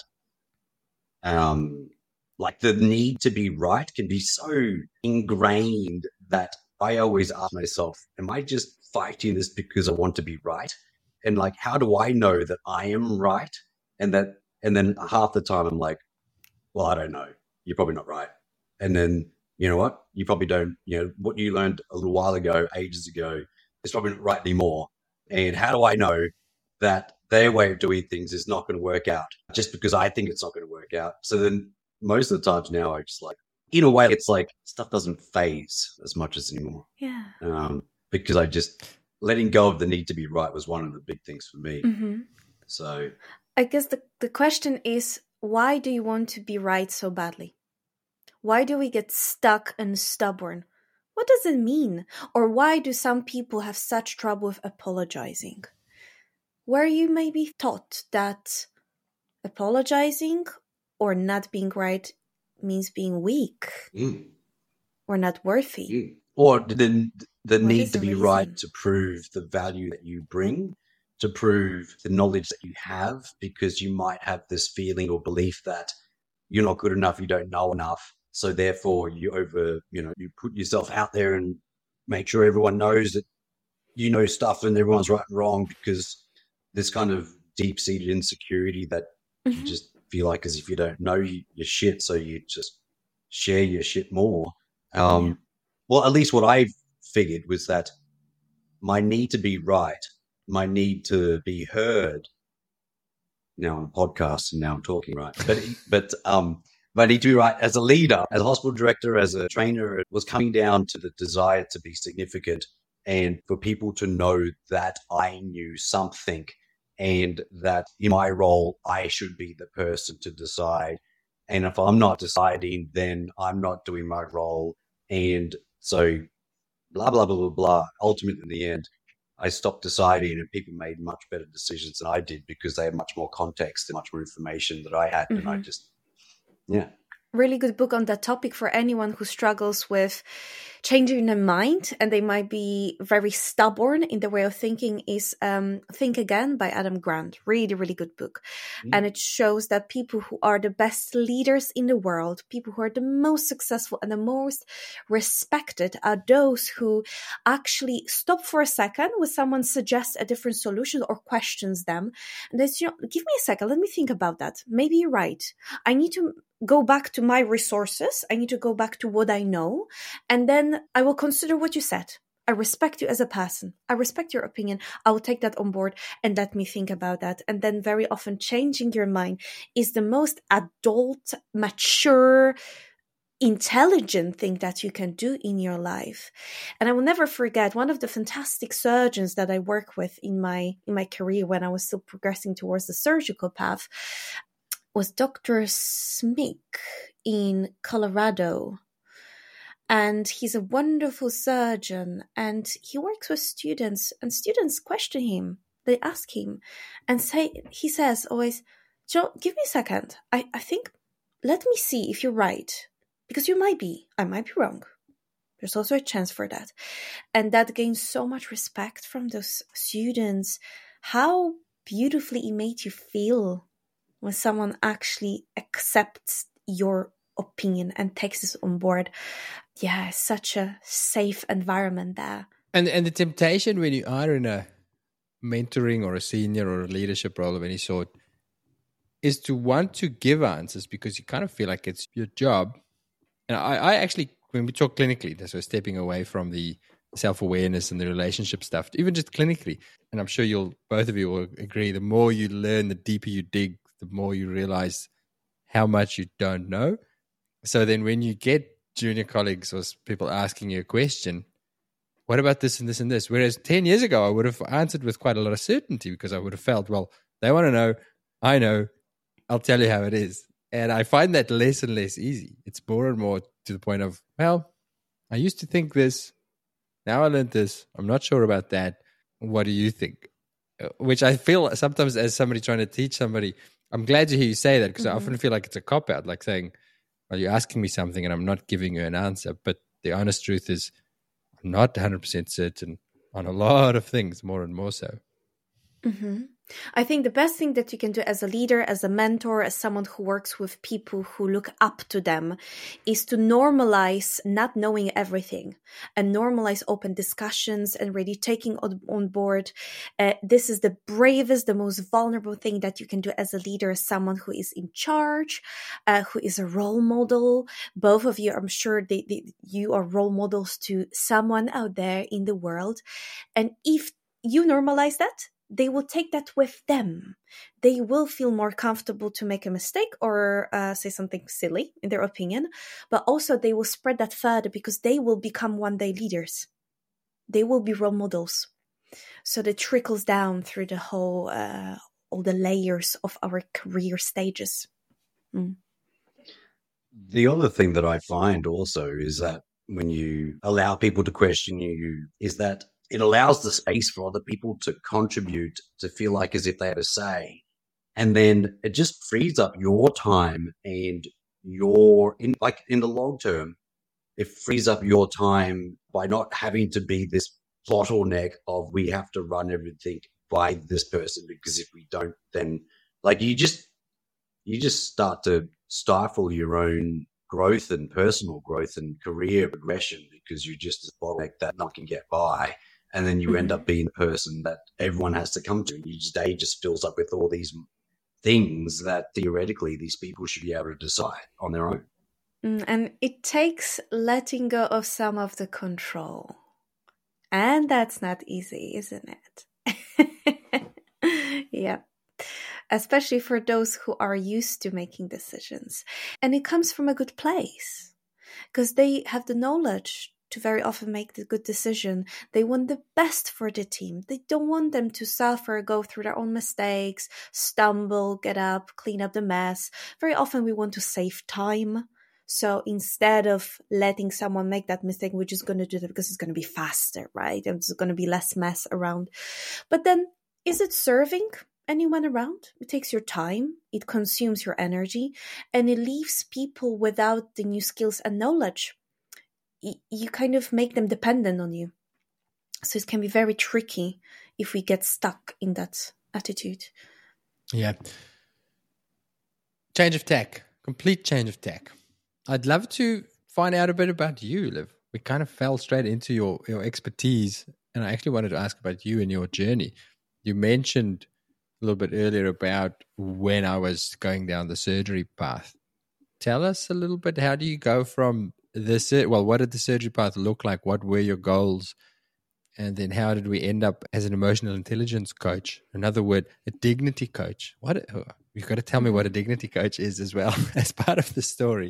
um, like the need to be right can be so ingrained that I always ask myself, am I just fighting this because I want to be right? And like, how do I know that I am right? And that, and then half the time I'm like, well, I don't know. You're probably not right. And then, you know what? You probably don't, you know, what you learned a little while ago, ages ago, is probably not right anymore. And how do I know that their way of doing things is not going to work out just because I think it's not going to work out? So then most of the times now I just like, in a way, it's like stuff doesn't phase as much as anymore. Yeah. Um, because I just, letting go of the need to be right was one of the big things for me. Mm-hmm. So I guess the, the question is, why do you want to be right so badly? Why do we get stuck and stubborn? What does it mean? Or why do some people have such trouble with apologizing? Where you may be taught that apologizing or not being right means being weak mm. or not worthy. Mm. Or the, the What need is to the be reason? right to prove the value that you bring, to prove the knowledge that you have, because you might have this feeling or belief that you're not good enough, you don't know enough. So therefore you over, you know, you put yourself out there and make sure everyone knows that you know stuff and everyone's right and wrong, because this kind of deep-seated insecurity that mm-hmm. you just feel like as if you don't know your shit, so you just share your shit more. Um, yeah. Well, at least what I figured was that my need to be right, my need to be heard. Now I'm on podcast and now I'm talking right, but but um, my need to be right as a leader, as a hospital director, as a trainer, it was coming down to the desire to be significant and for people to know that I knew something. And that in my role, I should be the person to decide. And if I'm not deciding, then I'm not doing my role. And so blah, blah, blah, blah, blah. Ultimately, in the end, I stopped deciding, and people made much better decisions than I did because they had much more context and much more information that I had. Mm-hmm. And I just, yeah. Really good book on that topic for anyone who struggles with changing their mind and they might be very stubborn in the way of thinking is um, Think Again by Adam Grant. Really, really good book. Mm. And it shows that people who are the best leaders in the world, people who are the most successful and the most respected are those who actually stop for a second when someone suggests a different solution or questions them. And they say, you know, give me a second, let me think about that. Maybe you're right. I need to go back to my resources. I need to go back to what I know. And then I will consider what you said. I respect you as a person. I respect your opinion. I will take that on board and let me think about that. And then very often changing your mind is the most adult, mature, intelligent thing that you can do in your life. And I will never forget one of the fantastic surgeons that I work with in my in my career when I was still progressing towards the surgical path was Doctor Smick in Colorado. And he's a wonderful surgeon and he works with students and students question him. They ask him and say, he says always, Joe, give me a second. I, I think, let me see if you're right. Because you might be, I might be wrong. There's also a chance for that. And that gains so much respect from those students. How beautifully it made you feel when someone actually accepts your opinion and takes this on board. Yeah, such a safe environment there. And and the temptation when you are in a mentoring or a senior or a leadership role of any sort is to want to give answers because you kind of feel like it's your job. And I, I actually, when we talk clinically, so stepping away from the self-awareness and the relationship stuff, even just clinically, and I'm sure you'll, both of you will agree, the more you learn, the deeper you dig, the more you realize how much you don't know. So then when you get junior colleagues or people asking you a question, what about this and this and this? Whereas ten years ago, I would have answered with quite a lot of certainty because I would have felt, well, they want to know, I know, I'll tell you how it is. And I find that less and less easy. It's more and more to the point of, well, I used to think this. Now I learned this. I'm not sure about that. What do you think? Which I feel sometimes as somebody trying to teach somebody, I'm glad to hear you say that because mm-hmm. I often feel like it's a cop-out, like saying, well, you're asking me something and I'm not giving you an answer. But the honest truth is I'm not one hundred percent certain on a lot of things, more and more so. Mm-hmm. I think the best thing that you can do as a leader, as a mentor, as someone who works with people who look up to them is to normalize not knowing everything and normalize open discussions and really taking on, on board. Uh, this is the bravest, the most vulnerable thing that you can do as a leader, as someone who is in charge, uh, who is a role model. Both of you, I'm sure they, they, you are role models to someone out there in the world. And if you normalize that, they will take that with them. They will feel more comfortable to make a mistake or uh, say something silly in their opinion, but also they will spread that further because they will become one day leaders. They will be role models. So that trickles down through the whole, uh, all the layers of our career stages. Mm. The other thing that I find also is that when you allow people to question you, is that it allows the space for other people to contribute, to feel like as if they have a say. And then it just frees up your time and your, in, like in the long term, it frees up your time by not having to be this bottleneck of we have to run everything by this person, because if we don't, then like you just, you just start to stifle your own growth and personal growth and career progression because you're just this bottleneck that not can get by. And then you mm-hmm. end up being the person that everyone has to come to. You just, day just fills up with all these things that theoretically these people should be able to decide on their own. Mm, and it takes letting go of some of the control. And that's not easy, isn't it? Yeah. Especially for those who are used to making decisions. And it comes from a good place because they have the knowledge to very often make the good decision. They want the best for the team. They don't want them to suffer, go through their own mistakes, stumble, get up, clean up the mess. Very often we want to save time. So instead of letting someone make that mistake, we're just going to do that because it's going to be faster, right? And it's going to be less mess around. But then, is it serving anyone around? It takes your time, it consumes your energy, and it leaves people without the new skills and knowledge. You kind of make them dependent on you. So it can be very tricky if we get stuck in that attitude. Yeah. Change of tack, complete change of tack. I'd love to find out a bit about you, Liv. We kind of fell straight into your, your expertise, and I actually wanted to ask about you and your journey. You mentioned a little bit earlier about when I was going down the surgery path. Tell us a little bit, how do you go from this? Well, what did the surgery path look like? What were your goals? And then how did we end up as an emotional intelligence coach? Another word, a dignity coach. What? You've got to tell me what a dignity coach is as well as part of the story.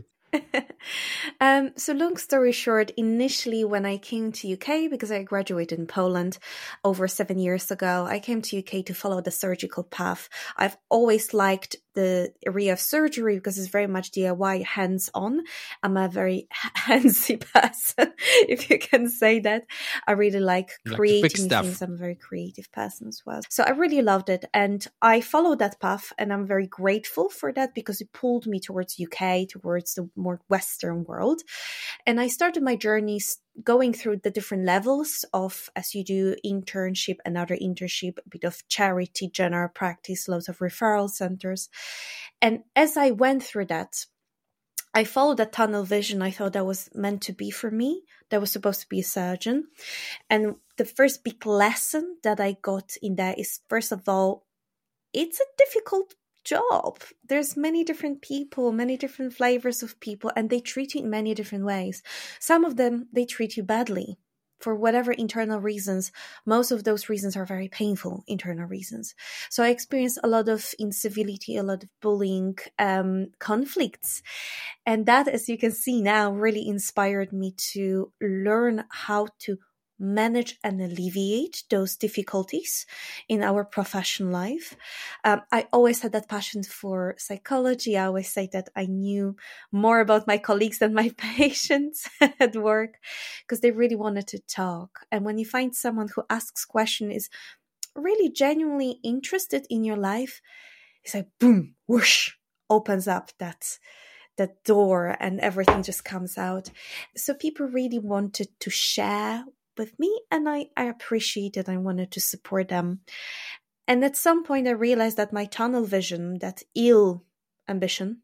um, so long story short, initially when I came to U K, because I graduated in Poland over seven years ago, I came to U K to follow the surgical path. I've always liked the area of surgery because it's very much D I Y, hands-on. I'm a very handsy person, if you can say that. I really like you creating like stuff. things. I'm a very creative person as well. So I really loved it. And I followed that path, and I'm very grateful for that because it pulled me towards U K, towards the more Western world. And I started my journey going through the different levels of, as you do, internship, another internship, a bit of charity, general practice, loads of referral centers. And as I went through that, I followed that tunnel vision. I thought that was meant to be for me. That was supposed to be a surgeon. And the first big lesson that I got in that is, first of all, it's a difficult job. There's many different people, many different flavors of people, and they treat you in many different ways. Some of them, they treat you badly for whatever internal reasons. Most of those reasons are very painful internal reasons. So I experienced a lot of incivility, a lot of bullying, um, conflicts. And that, as you can see now, really inspired me to learn how to manage and alleviate those difficulties in our professional life. Um, I always had that passion for psychology. I always say that I knew more about my colleagues than my patients at work because they really wanted to talk. And when you find someone who asks questions, is really genuinely interested in your life, it's like boom, whoosh, opens up that that door and everything just comes out. So people really wanted to share with me, and I, I appreciated, I wanted to support them. And at some point I realized that my tunnel vision, that ill ambition,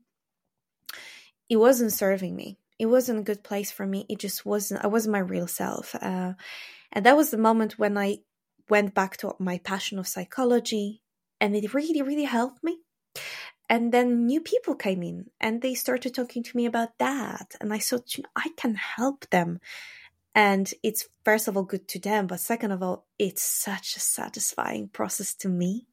it wasn't serving me. It wasn't a good place for me. It just wasn't, I wasn't my real self. Uh, and that was the moment when I went back to my passion of psychology, and it really, really helped me. And then new people came in and they started talking to me about that. And I thought, you know, I can help them. And it's, first of all, good to them, but second of all, it's such a satisfying process to me.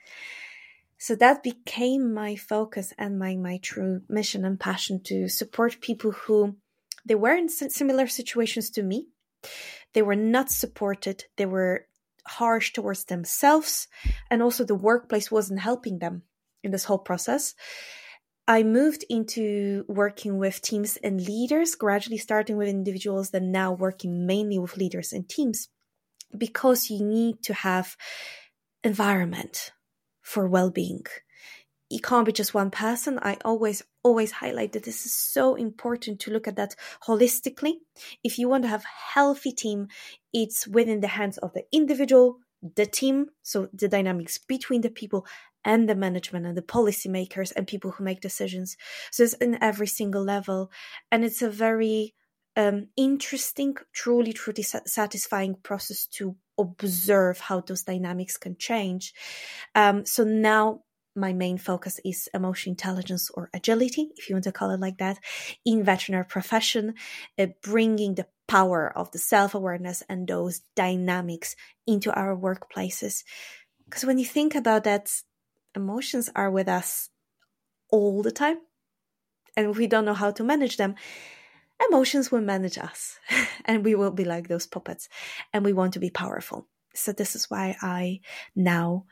So that became my focus and my, my true mission and passion, to support people who, they were in similar situations to me. They were not supported. They were harsh towards themselves. And also the workplace wasn't helping them in this whole process. I moved into working with teams and leaders, gradually starting with individuals, then now working mainly with leaders and teams, because you need to have environment for well-being. It can't be just one person. I always, always highlight that this is so important to look at that holistically. If you want to have a healthy team, it's within the hands of the individual, the team, so the dynamics between the people, and the management and the policymakers and people who make decisions. So it's in every single level. And it's a very um, interesting, truly, truly satisfying process to observe how those dynamics can change. Um, so now my main focus is emotional intelligence, or agility, if you want to call it like that, in veterinary profession, uh, bringing the power of the self-awareness and those dynamics into our workplaces. Because when you think about that, emotions are with us all the time, and if we don't know how to manage them, emotions will manage us and we will be like those puppets, and we want to be powerful. So this is why I now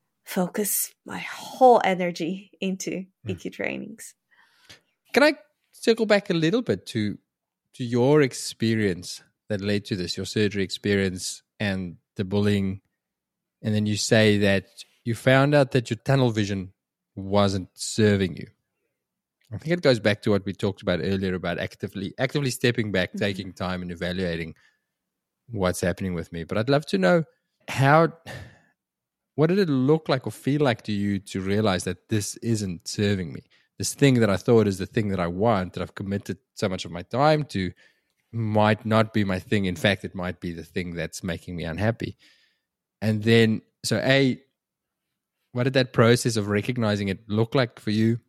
focus my whole energy into mm. E Q trainings. Can I circle back a little bit to to your experience that led to this, your surgery experience and the bullying. And then you say that you found out that your tunnel vision wasn't serving you. I think it goes back to what we talked about earlier about actively actively stepping back, mm-hmm. taking time and evaluating what's happening with me. But I'd love to know how, what did it look like or feel like to you to realize that this isn't serving me? This thing that I thought is the thing that I want, that I've committed so much of my time to, might not be my thing. In fact, it might be the thing that's making me unhappy. And then, so A, what did that process of recognizing it look like for you?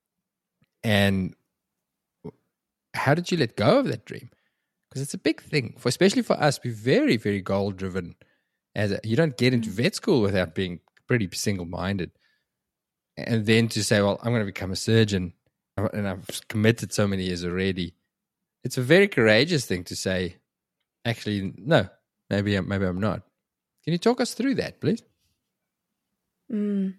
And how did you let go of that dream? Because it's a big thing, for especially for us. We're very, very goal-driven. As a, you don't get into vet school without being pretty single-minded. And then to say, well, I'm going to become a surgeon, and I've committed so many years already. It's a very courageous thing to say, actually, no, maybe, I'm, maybe I'm not. Can you talk us through that, please? Mm.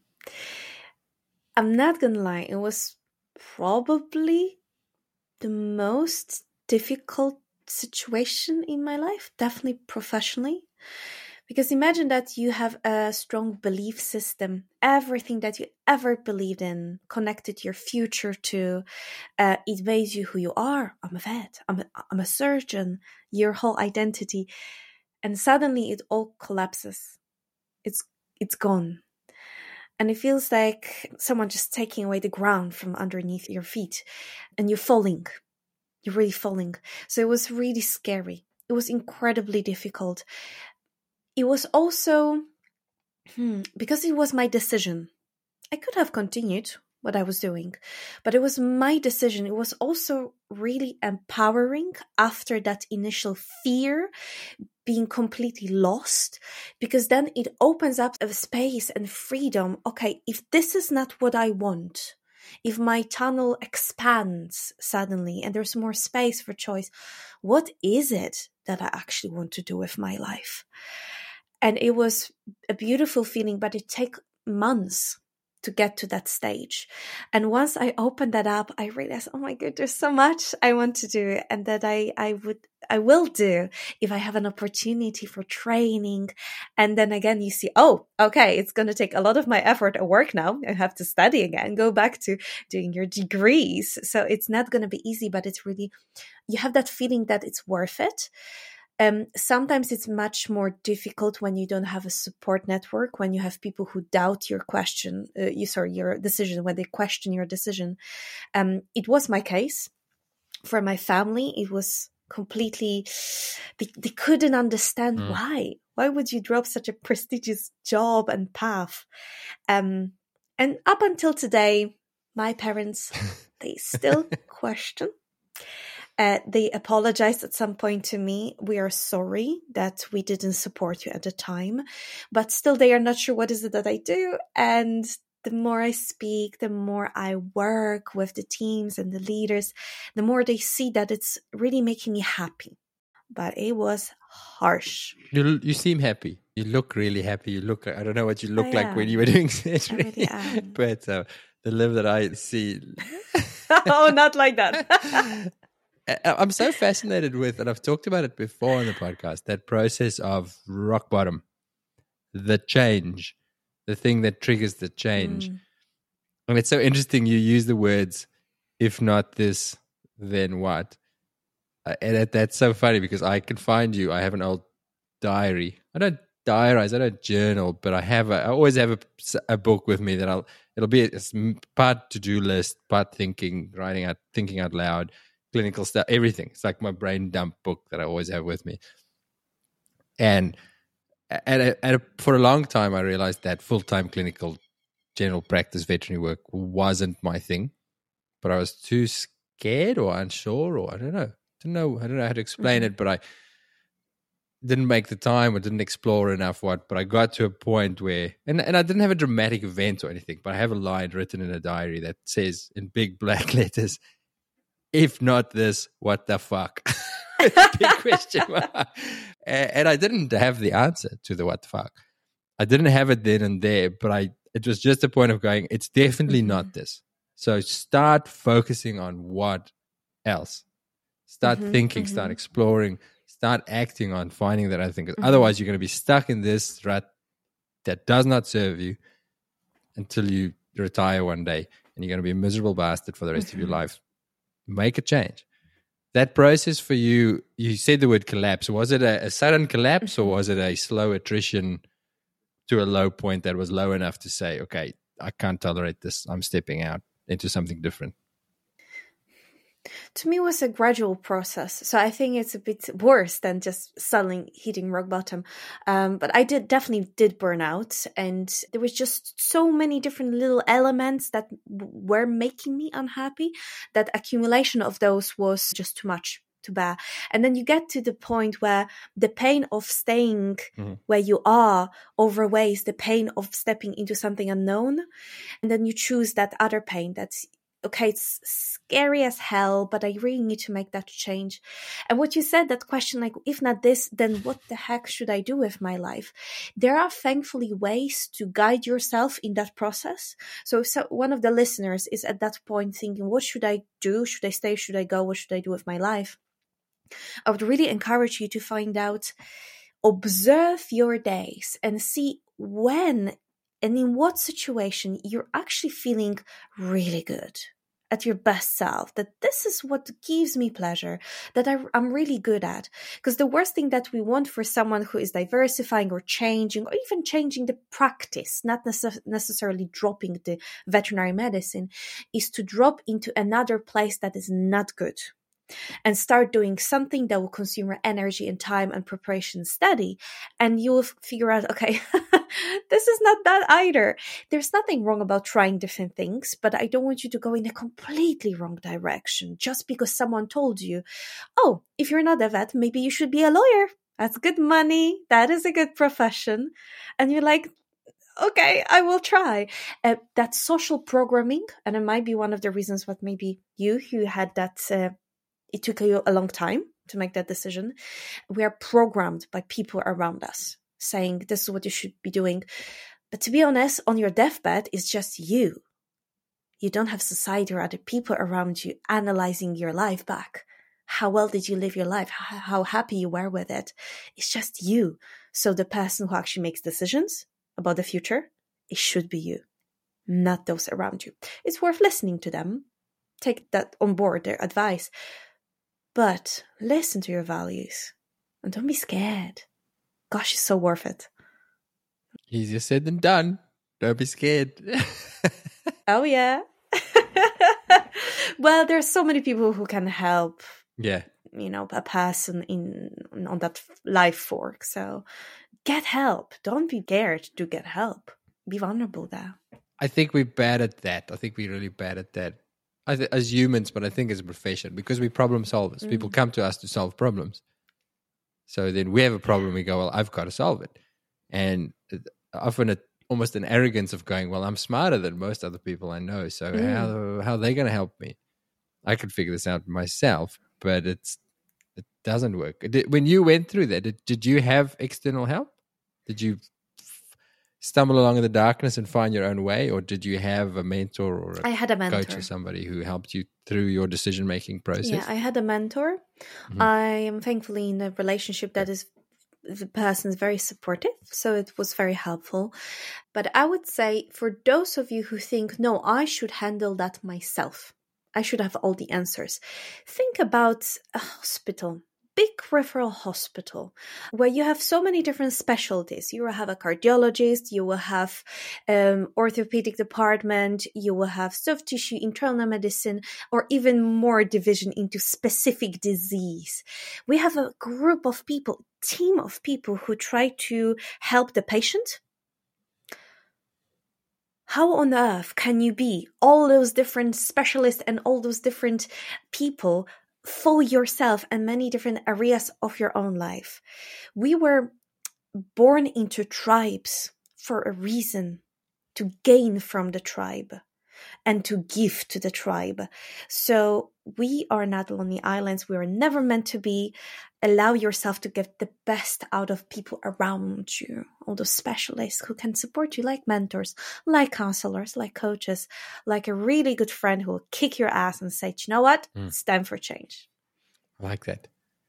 I'm not going to lie. It was probably the most difficult situation in my life, definitely professionally. Because imagine that you have a strong belief system. Everything that you ever believed in, connected your future to, uh, it made you who you are. I'm a vet. I'm a, I'm a surgeon. Your whole identity. And suddenly it all collapses. It's it's gone. And it feels like someone just taking away the ground from underneath your feet. And you're falling. You're really falling. So it was really scary. It was incredibly difficult. It was also, hmm, because it was my decision. I could have continued what I was doing, but it was my decision. It was also really empowering after that initial fear, being completely lost, because then it opens up a space and freedom. Okay, if this is not what I want, if my tunnel expands suddenly and there's more space for choice, what is it that I actually want to do with my life? And it was a beautiful feeling, but it took months to get to that stage. And once I opened that up, I realized, oh my God, there's so much I want to do, and that I, I would, I will do if I have an opportunity for training. And then again, you see, oh, okay, it's going to take a lot of my effort at work now. I have to study again, go back to doing your degrees. So it's not going to be easy, but it's really, you have that feeling that it's worth it. Um, sometimes it's much more difficult when you don't have a support network, when you have people who doubt your question, uh, you sorry, your decision, when they question your decision. Um, it was my case. For my family, it was completely, they, they couldn't understand mm. why. Why would you drop such a prestigious job and path? Um, and up until today, my parents, they still question. Uh, they apologized at some point to me. We are sorry that we didn't support you at the time, but still they are not sure what is it that I do. And the more I speak, the more I work with the teams and the leaders, the more they see that it's really making me happy. But it was harsh. You you seem happy. You look really happy. You look, I don't know what you look I like am. when you were doing surgery. I really am. But uh, the Liv that I see. Oh, not like that. I'm so fascinated with, and I've talked about it before on the podcast, that process of rock bottom, the change, the thing that triggers the change. Mm. And it's so interesting you use the words, if not this, then what? Uh, and that, that's so funny because I can find you. I have an old diary. I don't diarize, I don't journal, but I have a, I always have a, a book with me that I'll, it'll be a part to-do list, part thinking, writing out, thinking out loud, clinical stuff, everything. It's like my brain dump book that I always have with me. And at a, at a, for a long time, I realized that full-time clinical general practice veterinary work wasn't my thing, but I was too scared or unsure, or I don't know. I don't know. I don't know how to explain mm-hmm. it, but I didn't make the time or didn't explore enough what, but I got to a point where, and, and I didn't have a dramatic event or anything, but I have a line written in a diary that says in big black letters, if not this, what the fuck? Big question mark. And I didn't have the answer to the what the fuck. I didn't have it then and there, but I it was just a point of going, it's definitely mm-hmm. not this. So start focusing on what else. Start Mm-hmm, thinking, mm-hmm. start exploring, start acting on finding the right thing. 'Cause Mm-hmm. otherwise, you're going to be stuck in this rut that does not serve you until you retire one day, and you're going to be a miserable bastard for the rest Mm-hmm. of your life. Make a change. That process for you, you said the word collapse. Was it a, a sudden collapse, Mm-hmm. or was it a slow attrition to a low point that was low enough to say, okay, I can't tolerate this. I'm stepping out into something different? To me, it was a gradual process. So I think it's a bit worse than just suddenly hitting rock bottom. Um, but I did definitely did burn out, and there was just so many different little elements that w- were making me unhappy. That accumulation of those was just too much to bear. And then you get to the point where the pain of staying Mm-hmm. where you are overweighs the pain of stepping into something unknown. And then you choose that other pain that's, okay, it's scary as hell, but I really need to make that change. And what you said, that question, like, if not this, then what the heck should I do with my life? There are thankfully ways to guide yourself in that process. So if so, one of the listeners is at that point thinking, what should I do? Should I stay? Should I go? What should I do with my life? I would really encourage you to find out, observe your days and see when and in what situation you're actually feeling really good, at your best self, that this is what gives me pleasure, that I, I'm really good at. Because the worst thing that we want for someone who is diversifying or changing, or even changing the practice, not necess- necessarily dropping the veterinary medicine, is to drop into another place that is not good and start doing something that will consume your energy and time and preparation study. And you'll figure out, okay, this is not that either. There's nothing wrong about trying different things, but I don't want you to go in a completely wrong direction just because someone told you, oh, if you're not a vet, maybe you should be a lawyer. That's good money. That is a good profession. And you're like, okay, I will try. Uh, that social programming, and it might be one of the reasons what maybe you, who had that, uh, it took you a long time to make that decision. We are programmed by people around us saying this is what you should be doing. But to be honest, on your deathbed, it's just you. You don't have society or other people around you analyzing your life back. How well did you live your life? How, how happy you were with it? It's just you. So the person who actually makes decisions about the future, it should be you, not those around you. It's worth listening to them. Take that on board, their advice. But listen to your values and don't be scared. Gosh, it's so worth it. Easier said than done. Don't be scared. Oh, yeah. Well, there's so many people who can help. Yeah. You know, a person in on that life fork. So get help. Don't be scared to get help. Be vulnerable there. I think we're bad at that. I think we're really bad at that. I th- as humans, but I think as a profession, because we're problem solvers. Mm. People come to us to solve problems. So then we have a problem, we go, well, I've got to solve it. And often it, almost an arrogance of going, well, I'm smarter than most other people I know. So mm. how, how are they going to help me? I could figure this out myself, but it's it doesn't work. Did, when you went through that, did, did you have external help? Did you stumble along in the darkness and find your own way, or did you have a mentor or a I had a mentor. coach or somebody who helped you through your decision-making process? Yeah, I had a mentor. Mm-hmm. I am thankfully in a relationship that is, the person is very supportive, so it was very helpful. But I would say for those of you who think, no, I should handle that myself, I should have all the answers, think about a hospital. Big referral hospital where you have so many different specialties. You will have a cardiologist, you will have um, orthopedic department, you will have soft tissue, internal medicine, or even more division into specific disease. We have a group of people, team of people who try to help the patient. How on earth can you be all those different specialists and all those different people for yourself and many different areas of your own life? We were born into tribes for a reason, to gain from the tribe. and to give to the tribe. So we are not lonely islands. We are never meant to be. Allow yourself to get the best out of people around you, all those specialists who can support you, like mentors, like counselors, like coaches, like a really good friend who will kick your ass and say, you know what, mm. it's time for change. I like that.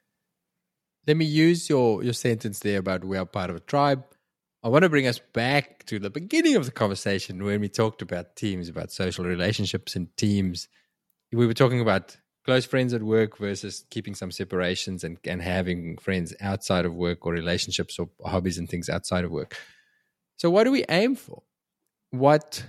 Let me use your, your sentence there about we are part of a tribe. I want to bring us back to the beginning of the conversation when we talked about teams, about social relationships and teams. We were talking about close friends at work versus keeping some separations and, and having friends outside of work, or relationships or hobbies and things outside of work. So what do we aim for? What,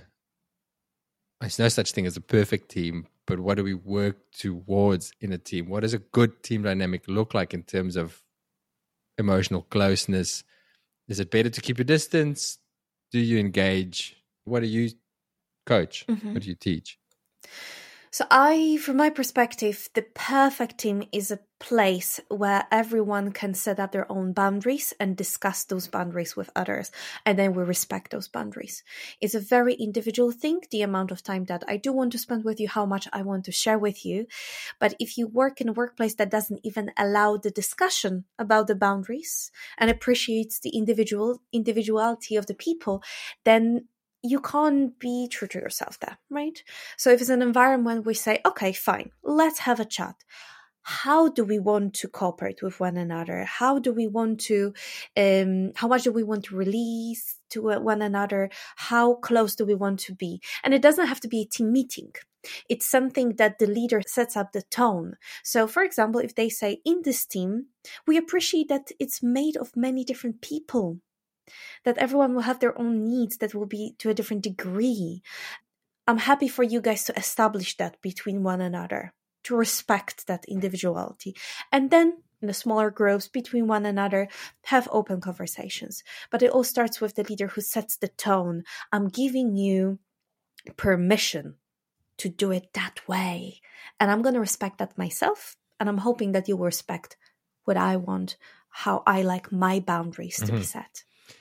there's no such thing as a perfect team, but what do we work towards in a team? What does a good team dynamic look like in terms of emotional closeness? Is it better to keep a distance? Do you engage? What do you coach? Mm-hmm. What do you teach? So I, from my perspective, the perfect team is a place where everyone can set up their own boundaries and discuss those boundaries with others. And then we respect those boundaries. It's a very individual thing, the amount of time that I do want to spend with you, how much I want to share with you. But if you work in a workplace that doesn't even allow the discussion about the boundaries and appreciates the individual individuality of the people, then you can't be true to yourself there, right? So if it's an environment we say, okay, fine, let's have a chat. How do we want to cooperate with one another? How do we want to, um, how much do we want to release to one another? How close do we want to be? And it doesn't have to be a team meeting. It's something that the leader sets up the tone. So for example, if they say in this team, we appreciate that it's made of many different people, that everyone will have their own needs that will be to a different degree. I'm happy for you guys to establish that between one another, to respect that individuality. And then in the smaller groups between one another, have open conversations. But it all starts with the leader who sets the tone. I'm giving you permission to do it that way. And I'm going to respect that myself. And I'm hoping that you will respect what I want, how I like my boundaries to mm-hmm. be set.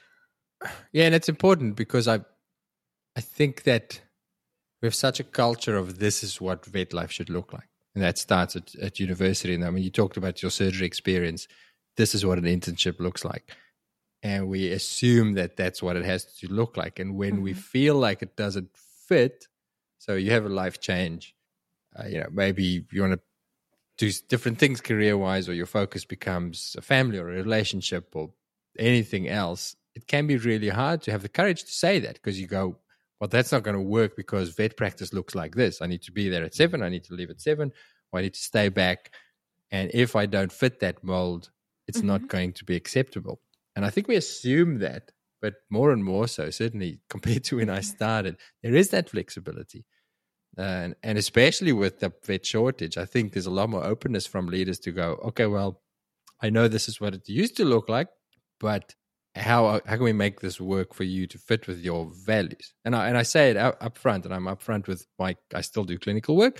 Yeah, and it's important because I I think that we have such a culture of this is what vet life should look like. And that starts at, at university. And I mean, you talked about your surgery experience. This is what an internship looks like. And we assume that that's what it has to look like. And when mm-hmm. we feel like it doesn't fit, so you have a life change, uh, you know, maybe you want to do different things career-wise, or your focus becomes a family or a relationship or anything else, it can be really hard to have the courage to say that, because you go, well, that's not going to work because vet practice looks like this. I need to be there at seven. I need to leave at seven. Or I need to stay back. And if I don't fit that mold, it's mm-hmm. not going to be acceptable. And I think we assume that, but more and more so, certainly compared to when I started, there is that flexibility. Uh, and, and especially with the vet shortage, I think there's a lot more openness from leaders to go, okay, well, I know this is what it used to look like, but how how can we make this work for you to fit with your values? And I and I say it up, up front, and I'm up front with my, I still do clinical work,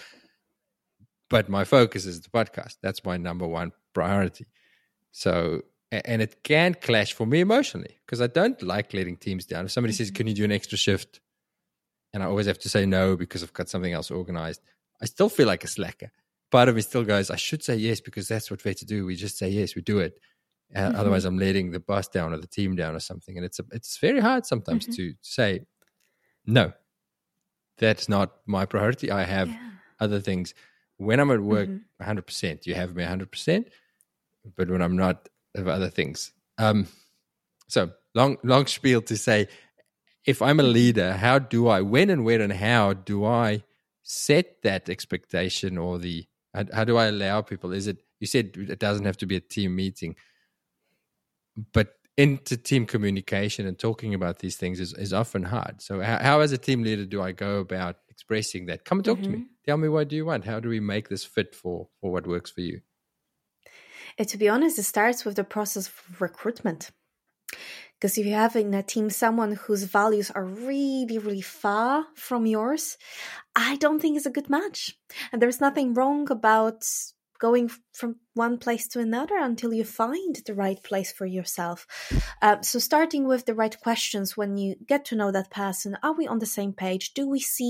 but my focus is the podcast. That's my number one priority. So, and it can clash for me emotionally, because I don't like letting teams down. If somebody says, can you do an extra shift? And I always have to say no because I've got something else organized, I still feel like a slacker. Part of me still goes, I should say yes because that's what vets do. We just say yes, we do it. Uh, mm-hmm. Otherwise, I'm letting the boss down or the team down or something. And it's a, it's very hard sometimes mm-hmm. to say, no, that's not my priority. I have yeah. other things. When I'm at work, mm-hmm. one hundred percent, you have me one hundred percent. But when I'm not, I have other things. Um, so long, long spiel to say, if I'm a leader, how do I, when and where and how do I set that expectation, or the, how, how do I allow people? Is it, you said it doesn't have to be a team meeting, but into team communication and talking about these things is, is often hard. So how, how as a team leader do I go about expressing that? Come and talk mm-hmm. to me. Tell me, what do you want? How do we make this fit for, for what works for you? And to be honest, it starts with the process of recruitment. Because if you have in a team someone whose values are really, really far from yours, I don't think it's a good match. And there's nothing wrong about going from one place to another until you find the right place for yourself. Uh, so starting with the right questions when you get to know that person. Are we on the same page? Do we see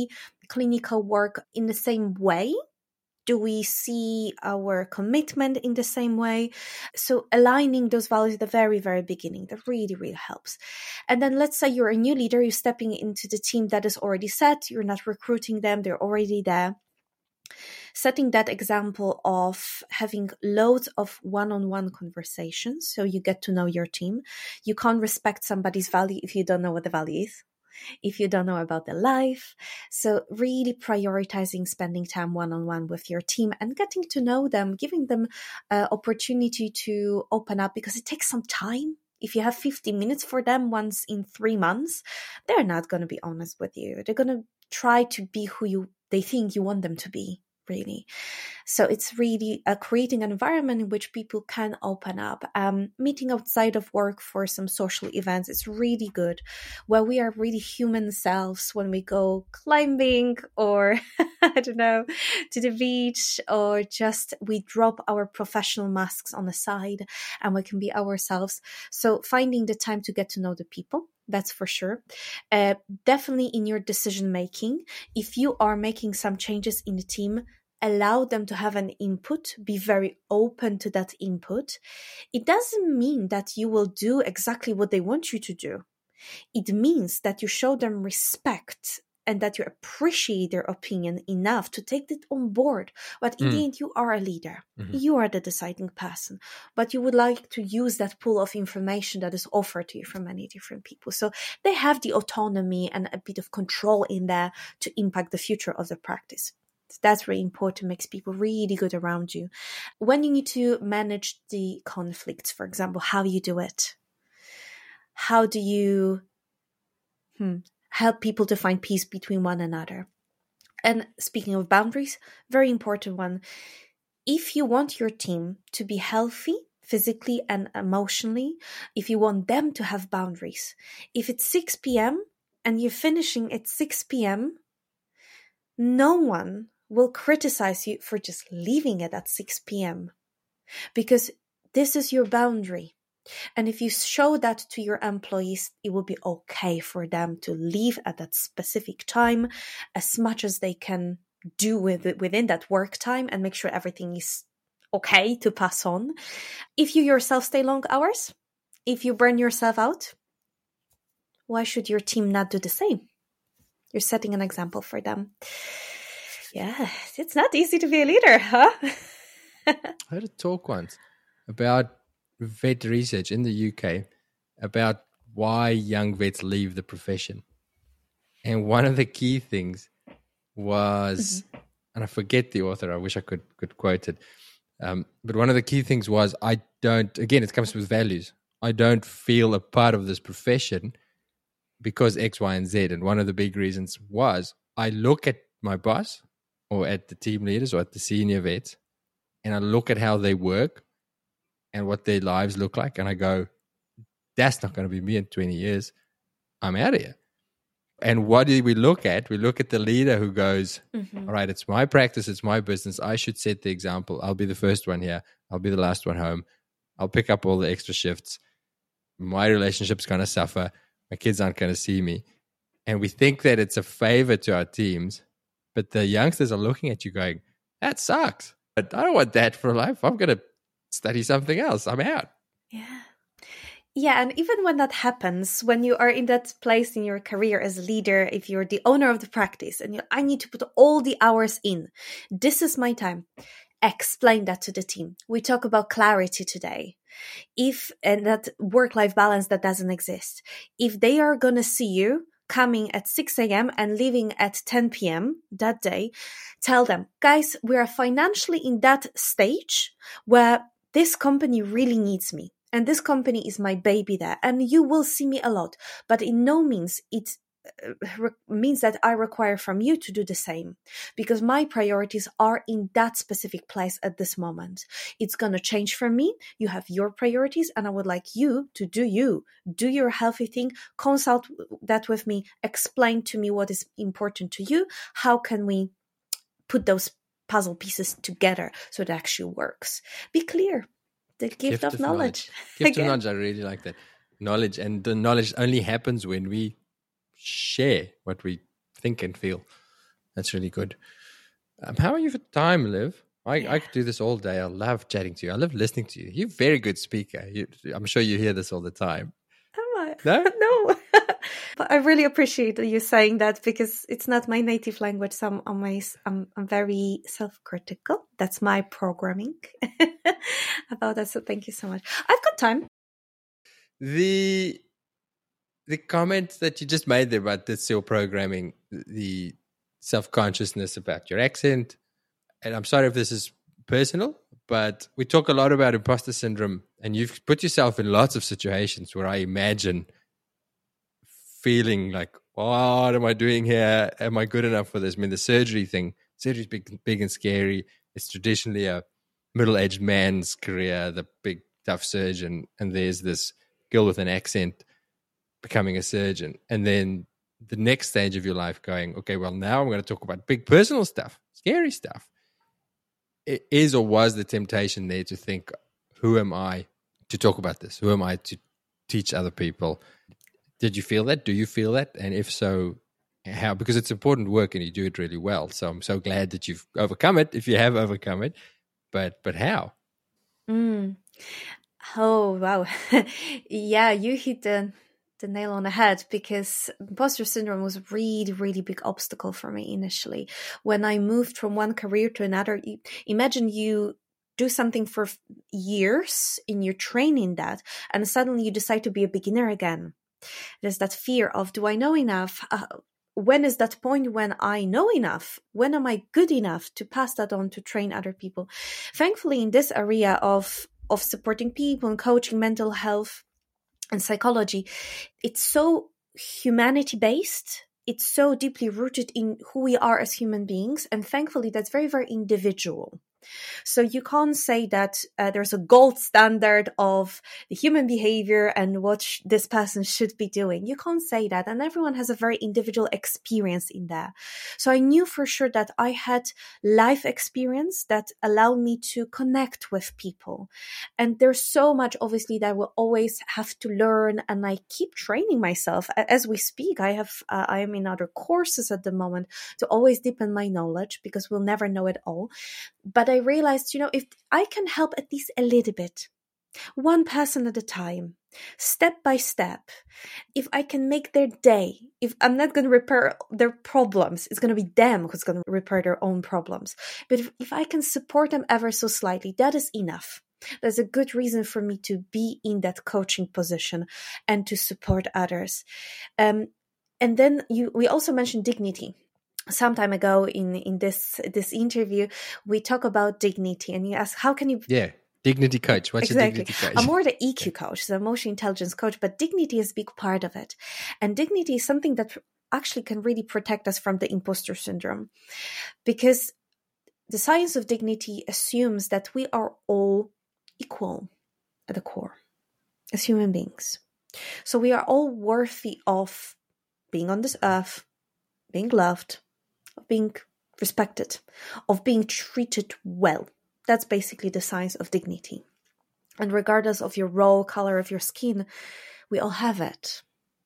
clinical work in the same way? Do we see our commitment in the same way? So aligning those values at the very, very beginning, that really, really helps. And then let's say you're a new leader, you're stepping into the team that is already set, you're not recruiting them, they're already there. Setting that example of having loads of one-on-one conversations so you get to know your team. You can't respect somebody's value if you don't know what the value is, if you don't know about their life. So really prioritizing spending time one-on-one with your team and getting to know them, giving them uh, opportunity to open up, because it takes some time. If you have fifty minutes for them once in three months, they're not going to be honest with you. They're going to try to be who you they think you want them to be, really. So it's really uh, creating an environment in which people can open up. Um, meeting outside of work for some social events is really good, where we are really human selves when we go climbing or, I don't know, to the beach, or just we drop our professional masks on the side and we can be ourselves. So finding the time to get to know the people, that's for sure. Uh, definitely in your decision making, if you are making some changes in the team, allow them to have an input, be very open to that input. It doesn't mean that you will do exactly what they want you to do. It means that you show them respect and that you appreciate their opinion enough to take it on board. But in mm. the end, you are a leader. Mm-hmm. You are the deciding person. But you would like to use that pool of information that is offered to you from many different people. So they have the autonomy and a bit of control in there to impact the future of the practice. So that's really important, makes people really good around you. When you need to manage the conflicts, for example, how you do it. How do you... Hmm, help people to find peace between one another? And speaking of boundaries, very important one. If you want your team to be healthy physically and emotionally, if you want them to have boundaries, if it's six p.m. and you're finishing at six p.m., no one will criticize you for just leaving it at six p.m. because this is your boundary. And if you show that to your employees, it will be okay for them to leave at that specific time as much as they can do with it within that work time and make sure everything is okay to pass on. If you yourself stay long hours, if you burn yourself out, why should your team not do the same? You're setting an example for them. Yeah, it's not easy to be a leader, huh? I heard a talk once about vet research in the U K about why young vets leave the profession. And one of the key things was, mm-hmm. and I forget the author, I wish I could could quote it, um, but one of the key things was, I don't, again, it comes with values. I don't feel a part of this profession because X, Y, and Z. And one of the big reasons was, I look at my boss or at the team leaders or at the senior vets, and I look at how they work and what their lives look like, and I go, that's not going to be me in twenty years. I'm out of here. And what do we look at? We look at the leader who goes, mm-hmm. all right, it's my practice, it's my business. I should set the example. I'll be the first one here. I'll be the last one home. I'll pick up all the extra shifts. My relationship's going to suffer. My kids aren't going to see me. And we think that it's a favor to our teams, but the youngsters are looking at you going, that sucks. But I don't want that for life. I'm going to study something else. I'm out. Yeah. Yeah. And even when that happens, when you are in that place in your career as a leader, if you're the owner of the practice and you, I need to put all the hours in, this is my time. Explain that to the team. We talk about clarity today. If, and that work-life balance that doesn't exist. If they are going to see you coming at six a.m. and leaving at ten p.m. that day, tell them, guys, we are financially in that stage where this company really needs me, and this company is my baby there, and you will see me a lot, but in no means it re- means that I require from you to do the same, because my priorities are in that specific place at this moment. It's going to change for me. You have your priorities, and I would like you to do you, do your healthy thing, consult that with me, explain to me what is important to you. How can we put those puzzle pieces together so it actually works? Be clear. The gift, gift of, of knowledge. knowledge. Gift of knowledge, I really like that. Knowledge, and the knowledge only happens when we share what we think and feel. That's really good. Um, how are you for time, Liv? I, Yeah. I could do this all day. I love chatting to you. I love listening to you. You're a very good speaker. You, I'm sure you hear this all the time. Am I? No? No. But I really appreciate you saying that, because it's not my native language. So I'm, always, I'm, I'm very self-critical. That's my programming about that. So thank you so much. I've got time. The the comment that you just made there about this your programming, the self-consciousness about your accent, and I'm sorry if this is personal, but we talk a lot about imposter syndrome, and you've put yourself in lots of situations where I imagine feeling like, what am I doing here? Am I good enough for this? I mean, the surgery thing, surgery's big, big and scary. It's traditionally a middle-aged man's career, the big, tough surgeon, and there's this girl with an accent becoming a surgeon. And then the next stage of your life going, okay, well, now I'm going to talk about big personal stuff, scary stuff. It is or was the temptation there to think, who am I to talk about this? Who am I to teach other people? Did you feel that? Do you feel that? And if so, how? Because it's important work and you do it really well. So I'm so glad that you've overcome it, if you have overcome it. But but how? Mm. Oh, wow. Yeah, you hit the, the nail on the head, because imposter syndrome was a really, really big obstacle for me initially. When I moved from one career to another, imagine you do something for years and you're training that, and suddenly you decide to be a beginner again. There's that fear of, do I know enough? Uh, when is that point when I know enough? When am I good enough to pass that on to train other people? Thankfully, in this area of, of supporting people and coaching mental health and psychology, it's so humanity-based. It's so deeply rooted in who we are as human beings. And thankfully, that's very, very individual. So you can't say that uh, there's a gold standard of the human behavior and what sh- this person should be doing. You can't say that. And everyone has a very individual experience in there. So I knew for sure that I had life experience that allowed me to connect with people. And there's so much, obviously, that I will always have to learn. And I keep training myself as we speak. I have, uh, I am in other courses at the moment to always deepen my knowledge, because we'll never know it all. But I realized, you know, if I can help at least a little bit, one person at a time, step by step, if I can make their day, if I'm not going to repair their problems, it's going to be them who's going to repair their own problems. But if, if I can support them ever so slightly, that is enough. There's a good reason for me to be in that coaching position and to support others. Um, and then you, we also mentioned dignity. Some time ago in, in this this interview, we talk about dignity, and you ask, how can you... Yeah, dignity coach. What's exactly. a dignity coach? I'm more the E Q coach, the emotional intelligence coach, but dignity is a big part of it. And dignity is something that actually can really protect us from the imposter syndrome, because the science of dignity assumes that we are all equal at the core as human beings. So we are all worthy of being on this earth, being loved, of being respected, of being treated well. That's basically the science of dignity. And regardless of your role, color of your skin, we all have it.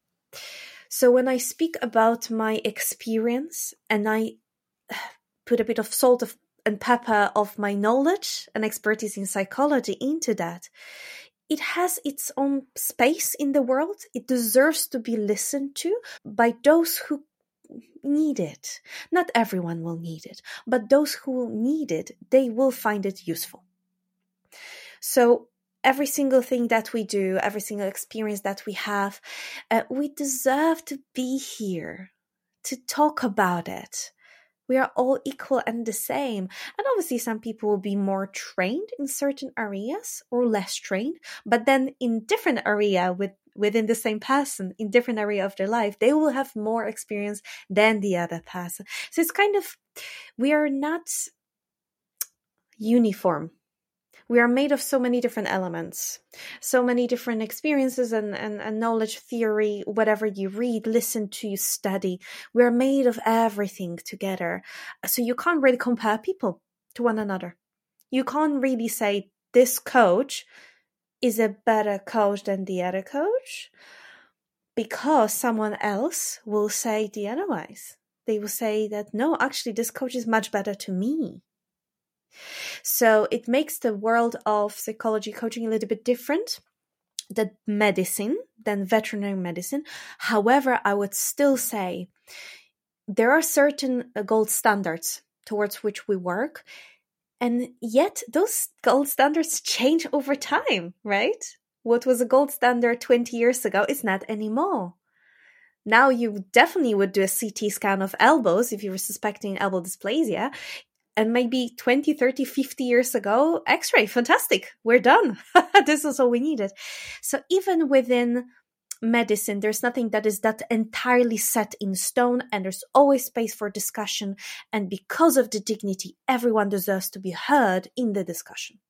So when I speak about my experience and I put a bit of salt of, and pepper of my knowledge and expertise in psychology into that, it has its own space in the world. It deserves to be listened to by those who need it. Not everyone will need it, but those who will need it, they will find it useful. So every single thing that we do, every single experience that we have, uh, we deserve to be here to talk about it. We are all equal and the same. And obviously some people will be more trained in certain areas or less trained, but then in different area with within the same person, in different area of their life, they will have more experience than the other person. So it's kind of, we are not uniform. We are made of so many different elements, so many different experiences and, and, and knowledge, theory, whatever you read, listen to, study. We are made of everything together. So you can't really compare people to one another. You can't really say this coach is a better coach than the other coach, because someone else will say the otherwise. they will say that, no, actually, this coach is much better to me. So it makes the world of psychology coaching a little bit different than medicine, than veterinary medicine. However, I would still say there are certain gold standards towards which we work. And yet those gold standards change over time, right? What was a gold standard twenty years ago is not anymore. Now you definitely would do a C T scan of elbows if you were suspecting elbow dysplasia. And maybe twenty, thirty, fifty years ago, X-ray, fantastic, we're done. This is all we needed. So even within medicine, there's nothing that is that entirely set in stone, and there's always space for discussion. And because of the dignity, everyone deserves to be heard in the discussion.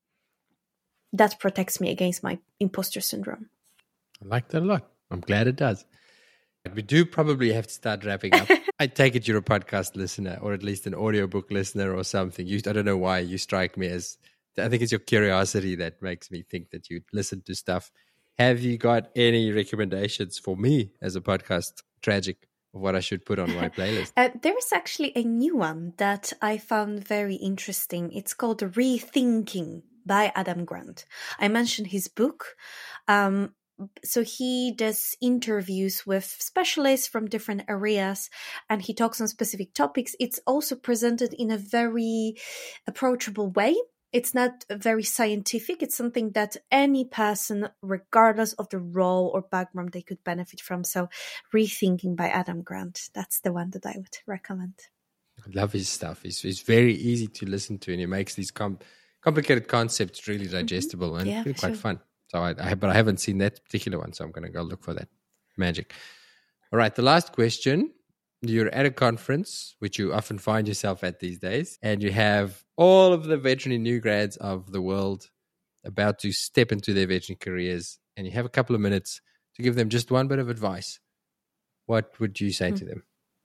That protects me against my imposter syndrome. I like that a lot. I'm glad it does. We do probably have to start wrapping up. I take it you're a podcast listener, or at least an audiobook listener or something. You, I don't know why you strike me as, I think it's your curiosity that makes me think that you listen to stuff. Have you got any recommendations for me as a podcast tragic of what I should put on my playlist? Uh, there is actually a new one that I found very interesting. It's called Rethinking by Adam Grant. I mentioned his book. Um, So he does interviews with specialists from different areas, and he talks on specific topics. It's also presented in a very approachable way. It's not very scientific. It's something that any person, regardless of the role or background, they could benefit from. So Rethinking by Adam Grant, that's the one that I would recommend. I love his stuff. It's, it's very easy to listen to, and he makes these com- complicated concepts really digestible mm-hmm. and yeah, really quite sure. fun. So I, I, but I haven't seen that particular one, so I'm going to go look for that. Magic. All right, the last question. You're at a conference, which you often find yourself at these days, and you have all of the veterinary new grads of the world about to step into their veterinary careers, and you have a couple of minutes to give them just one bit of advice. What would you say mm. to them?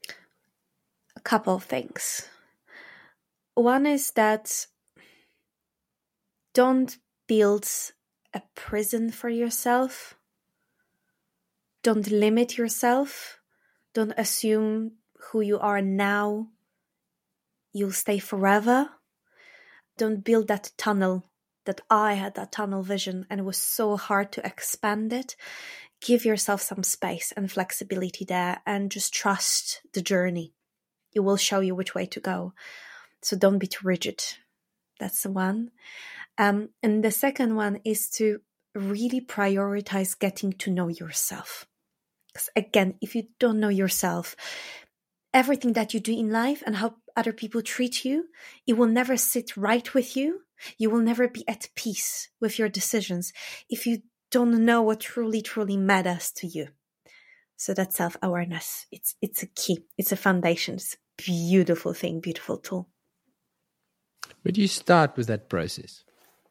A couple of things. One is that don't build a prison for yourself. Don't limit yourself. Don't assume who you are now, you'll stay forever. Don't build that tunnel that I had, that tunnel vision, and it was so hard to expand it. Give yourself some space and flexibility there, and just trust the journey. It will show you which way to go. So don't be too rigid. That's the one. Um, and the second one is to really prioritize getting to know yourself. Because again, if you don't know yourself, everything that you do in life and how other people treat you, it will never sit right with you. You will never be at peace with your decisions if you don't know what truly, truly matters to you. So that self-awareness, it's it's a key. It's a foundation. It's a beautiful thing, beautiful tool. Where do you start with that process?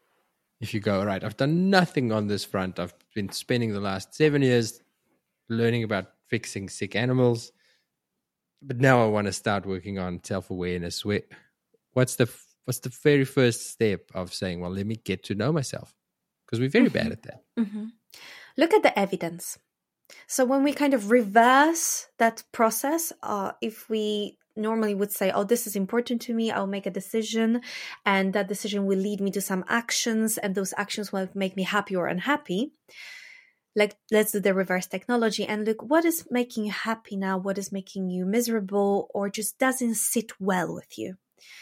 If you go, all right, I've done nothing on this front. I've been spending the last seven years learning about fixing sick animals, but now I want to start working on self-awareness. Where, what's the what's the very first step of saying, well, let me get to know myself? Because we're very mm-hmm. bad at that. Mm-hmm. Look at the evidence. So when we kind of reverse that process, uh, if we normally would say, oh, this is important to me, I'll make a decision, and that decision will lead me to some actions, and those actions will make me happy or unhappy. Like, let's do the reverse technology and look, what is making you happy now? What is making you miserable or just doesn't sit well with you?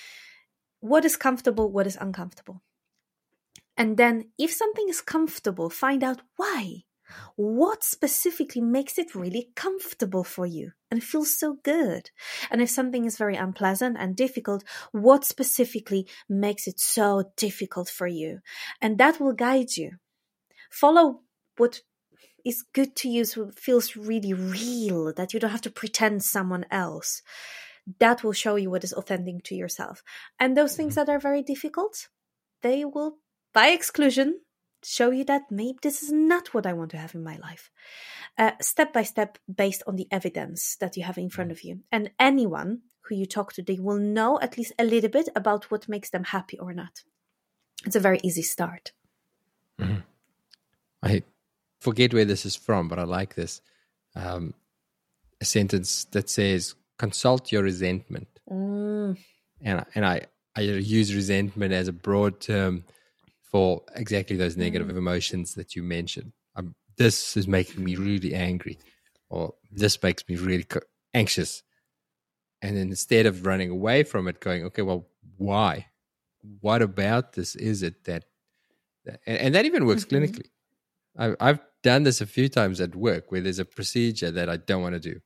What is comfortable? What is uncomfortable? And then if something is comfortable, find out why. What specifically makes it really comfortable for you and feels so good? And if something is very unpleasant and difficult, what specifically makes it so difficult for you? And that will guide you. Follow what is good to you, so it feels really real, that you don't have to pretend someone else. That will show you what is authentic to yourself. And those things that are very difficult, they will, by exclusion, show you that maybe this is not what I want to have in my life. Uh, step by step, based on the evidence that you have in front of you. And anyone who you talk to, they will know at least a little bit about what makes them happy or not. It's a very easy start. Mm-hmm. I forget where this is from, but I like this. Um, a sentence that says, consult your resentment. Mm. And, and I, I use resentment as a broad term for exactly those negative Mm. emotions that you mentioned. Um, this is making me really angry, or this makes me really co- anxious. And then instead of running away from it, going, okay, well, why? What about this is it that, that and, and that even works Mm-hmm. clinically. I, I've done this a few times at work where there's a procedure that I don't want to do.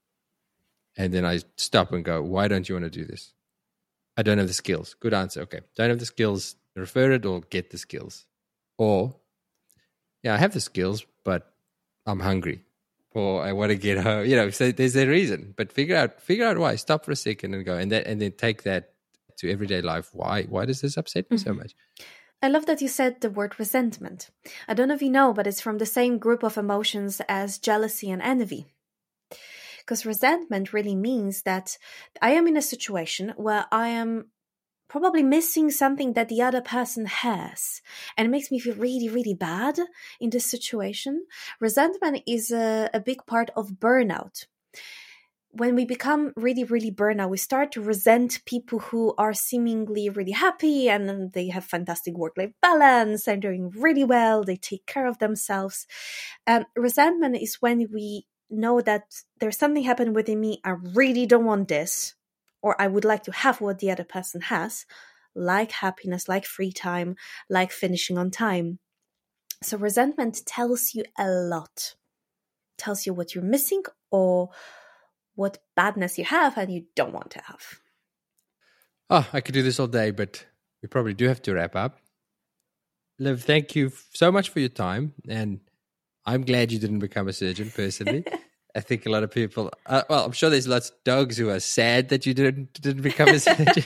And then I stop and go, why don't you want to do this? I don't have the skills. Good answer. Okay. Don't have the skills. Refer it or get the skills. Or, yeah, I have the skills, but I'm hungry. Or I want to get home. You know, so there's a reason. But figure out figure out why. Stop for a second and go. And that and then take that to everyday life. Why? Why does this upset me Mm-hmm. so much? I love that you said the word resentment. I don't know if you know, but it's from the same group of emotions as jealousy and envy. Because resentment really means that I am in a situation where I am probably missing something that the other person has. And it makes me feel really, really bad in this situation. Resentment is a, a big part of burnout. When we become really, really burnout, we start to resent people who are seemingly really happy and they have fantastic work-life balance and doing really well. They take care of themselves. Um, resentment is when we know that there's something happened within me. I really don't want this, or I would like to have what the other person has, like happiness, like free time, like finishing on time. So resentment tells you a lot. Tells you what you're missing or what badness you have and you don't want to have. Oh, I could do this all day, but we probably do have to wrap up. Liv, thank you so much for your time. And I'm glad you didn't become a surgeon personally. I think a lot of people, uh, well, I'm sure there's lots of dogs who are sad that you didn't didn't become a surgeon.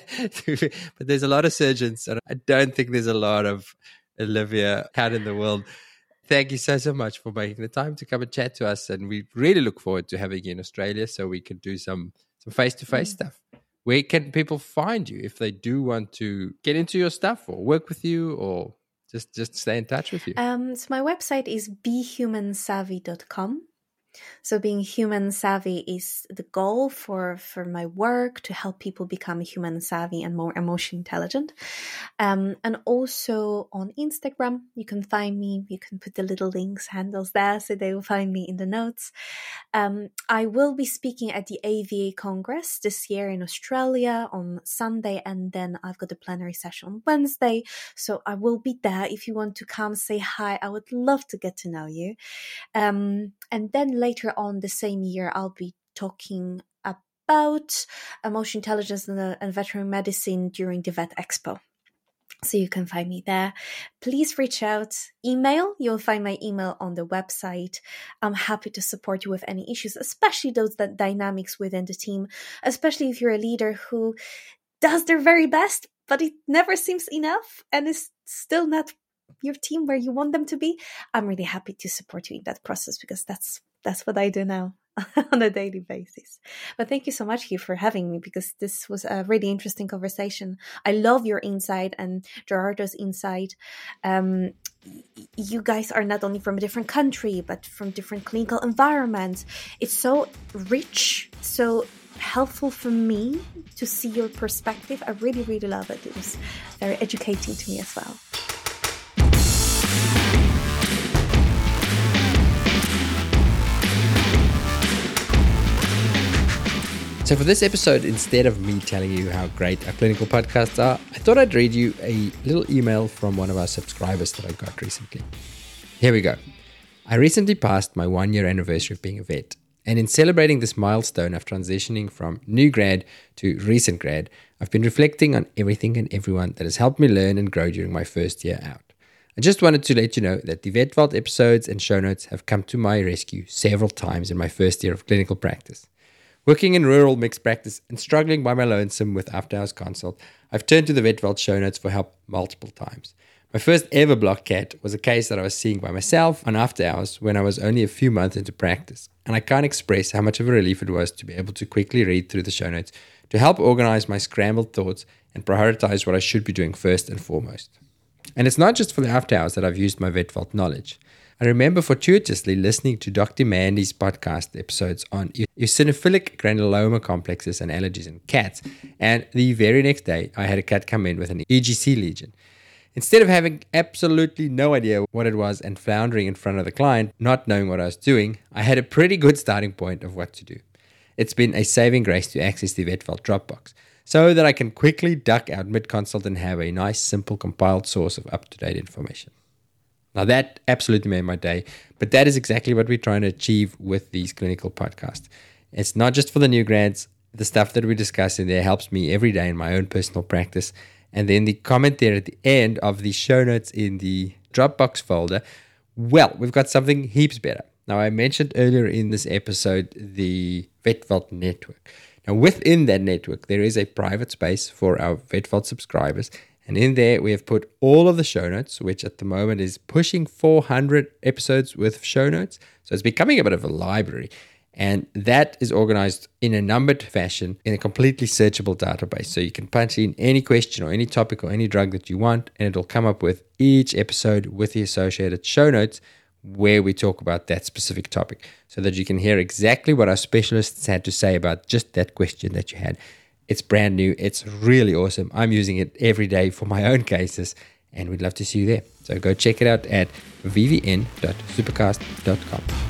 But there's a lot of surgeons, and I don't think there's a lot of Olivia out in the world. Thank you so, so much for making the time to come and chat to us. And we really look forward to having you in Australia so we can do some some face-to-face mm. stuff. Where can people find you if they do want to get into your stuff or work with you or just, just stay in touch with you? Um, so my website is be human savvy dot com. So being human savvy is the goal for, for my work, to help people become human savvy and more emotionally intelligent. Um, and also on Instagram, you can find me. You can put the little links, handles there, so they will find me in the notes. Um, I will be speaking at the A V A Congress this year in Australia on Sunday, and then I've got a plenary session on Wednesday. So I will be there. If you want to come say hi, I would love to get to know you. Um, and then later on the same year, I'll be talking about emotional intelligence and, uh, and veterinary medicine during the Vet Expo. So you can find me there. Please reach out, email. You'll find my email on the website. I'm happy to support you with any issues, especially those that dynamics within the team, especially if you're a leader who does their very best, but it never seems enough and is still not your team where you want them to be. I'm really happy to support you in that process, because that's that's what I do now on a daily basis. But thank you so much, Hugh, for having me, because this was a really interesting conversation. I love your insight and Gerardo's insight. Um, you guys are not only from a different country, but from different clinical environments. It's so rich, so helpful for me to see your perspective. I really, really love it. It was very educating to me as well. So for this episode, instead of me telling you how great our clinical podcasts are, I thought I'd read you a little email from one of our subscribers that I got recently. Here we go. I recently passed my one-year anniversary of being a vet, and in celebrating this milestone of transitioning from new grad to recent grad, I've been reflecting on everything and everyone that has helped me learn and grow during my first year out. I just wanted to let you know that the Vet Vault episodes and show notes have come to my rescue several times in my first year of clinical practice. Working in rural mixed practice and struggling by my lonesome with after-hours consult, I've turned to the Vet Vault show notes for help multiple times. My first ever block cat was a case that I was seeing by myself on after hours when I was only a few months into practice, and I can't express how much of a relief it was to be able to quickly read through the show notes to help organize my scrambled thoughts and prioritize what I should be doing first and foremost. And it's not just for the after hours that I've used my Vet Vault knowledge. I remember fortuitously listening to Doctor Mandy's podcast episodes on eosinophilic granuloma complexes and allergies in cats, and the very next day I had a cat come in with an E G C lesion. Instead of having absolutely no idea what it was and floundering in front of the client, not knowing what I was doing, I had a pretty good starting point of what to do. It's been a saving grace to access the VetVault Dropbox so that I can quickly duck out mid-consult and have a nice, simple, compiled source of up-to-date information. Now that absolutely made my day, but that is exactly what we're trying to achieve with these clinical podcasts. It's not just for the new grads. The stuff that we discuss in there helps me every day in my own personal practice. And then the comment there at the end of the show notes in the Dropbox folder, well, we've got something heaps better. Now, I mentioned earlier in this episode the VetVault network. Now, within that network, there is a private space for our VetVault subscribers. And in there, we have put all of the show notes, which at the moment is pushing four hundred episodes with show notes. So it's becoming a bit of a library. And that is organized in a numbered fashion in a completely searchable database. So you can punch in any question or any topic or any drug that you want, and it'll come up with each episode with the associated show notes where we talk about that specific topic, so that you can hear exactly what our specialists had to say about just that question that you had. It's brand new. It's really awesome. I'm using it every day for my own cases, and we'd love to see you there. So go check it out at v v n dot supercast dot com.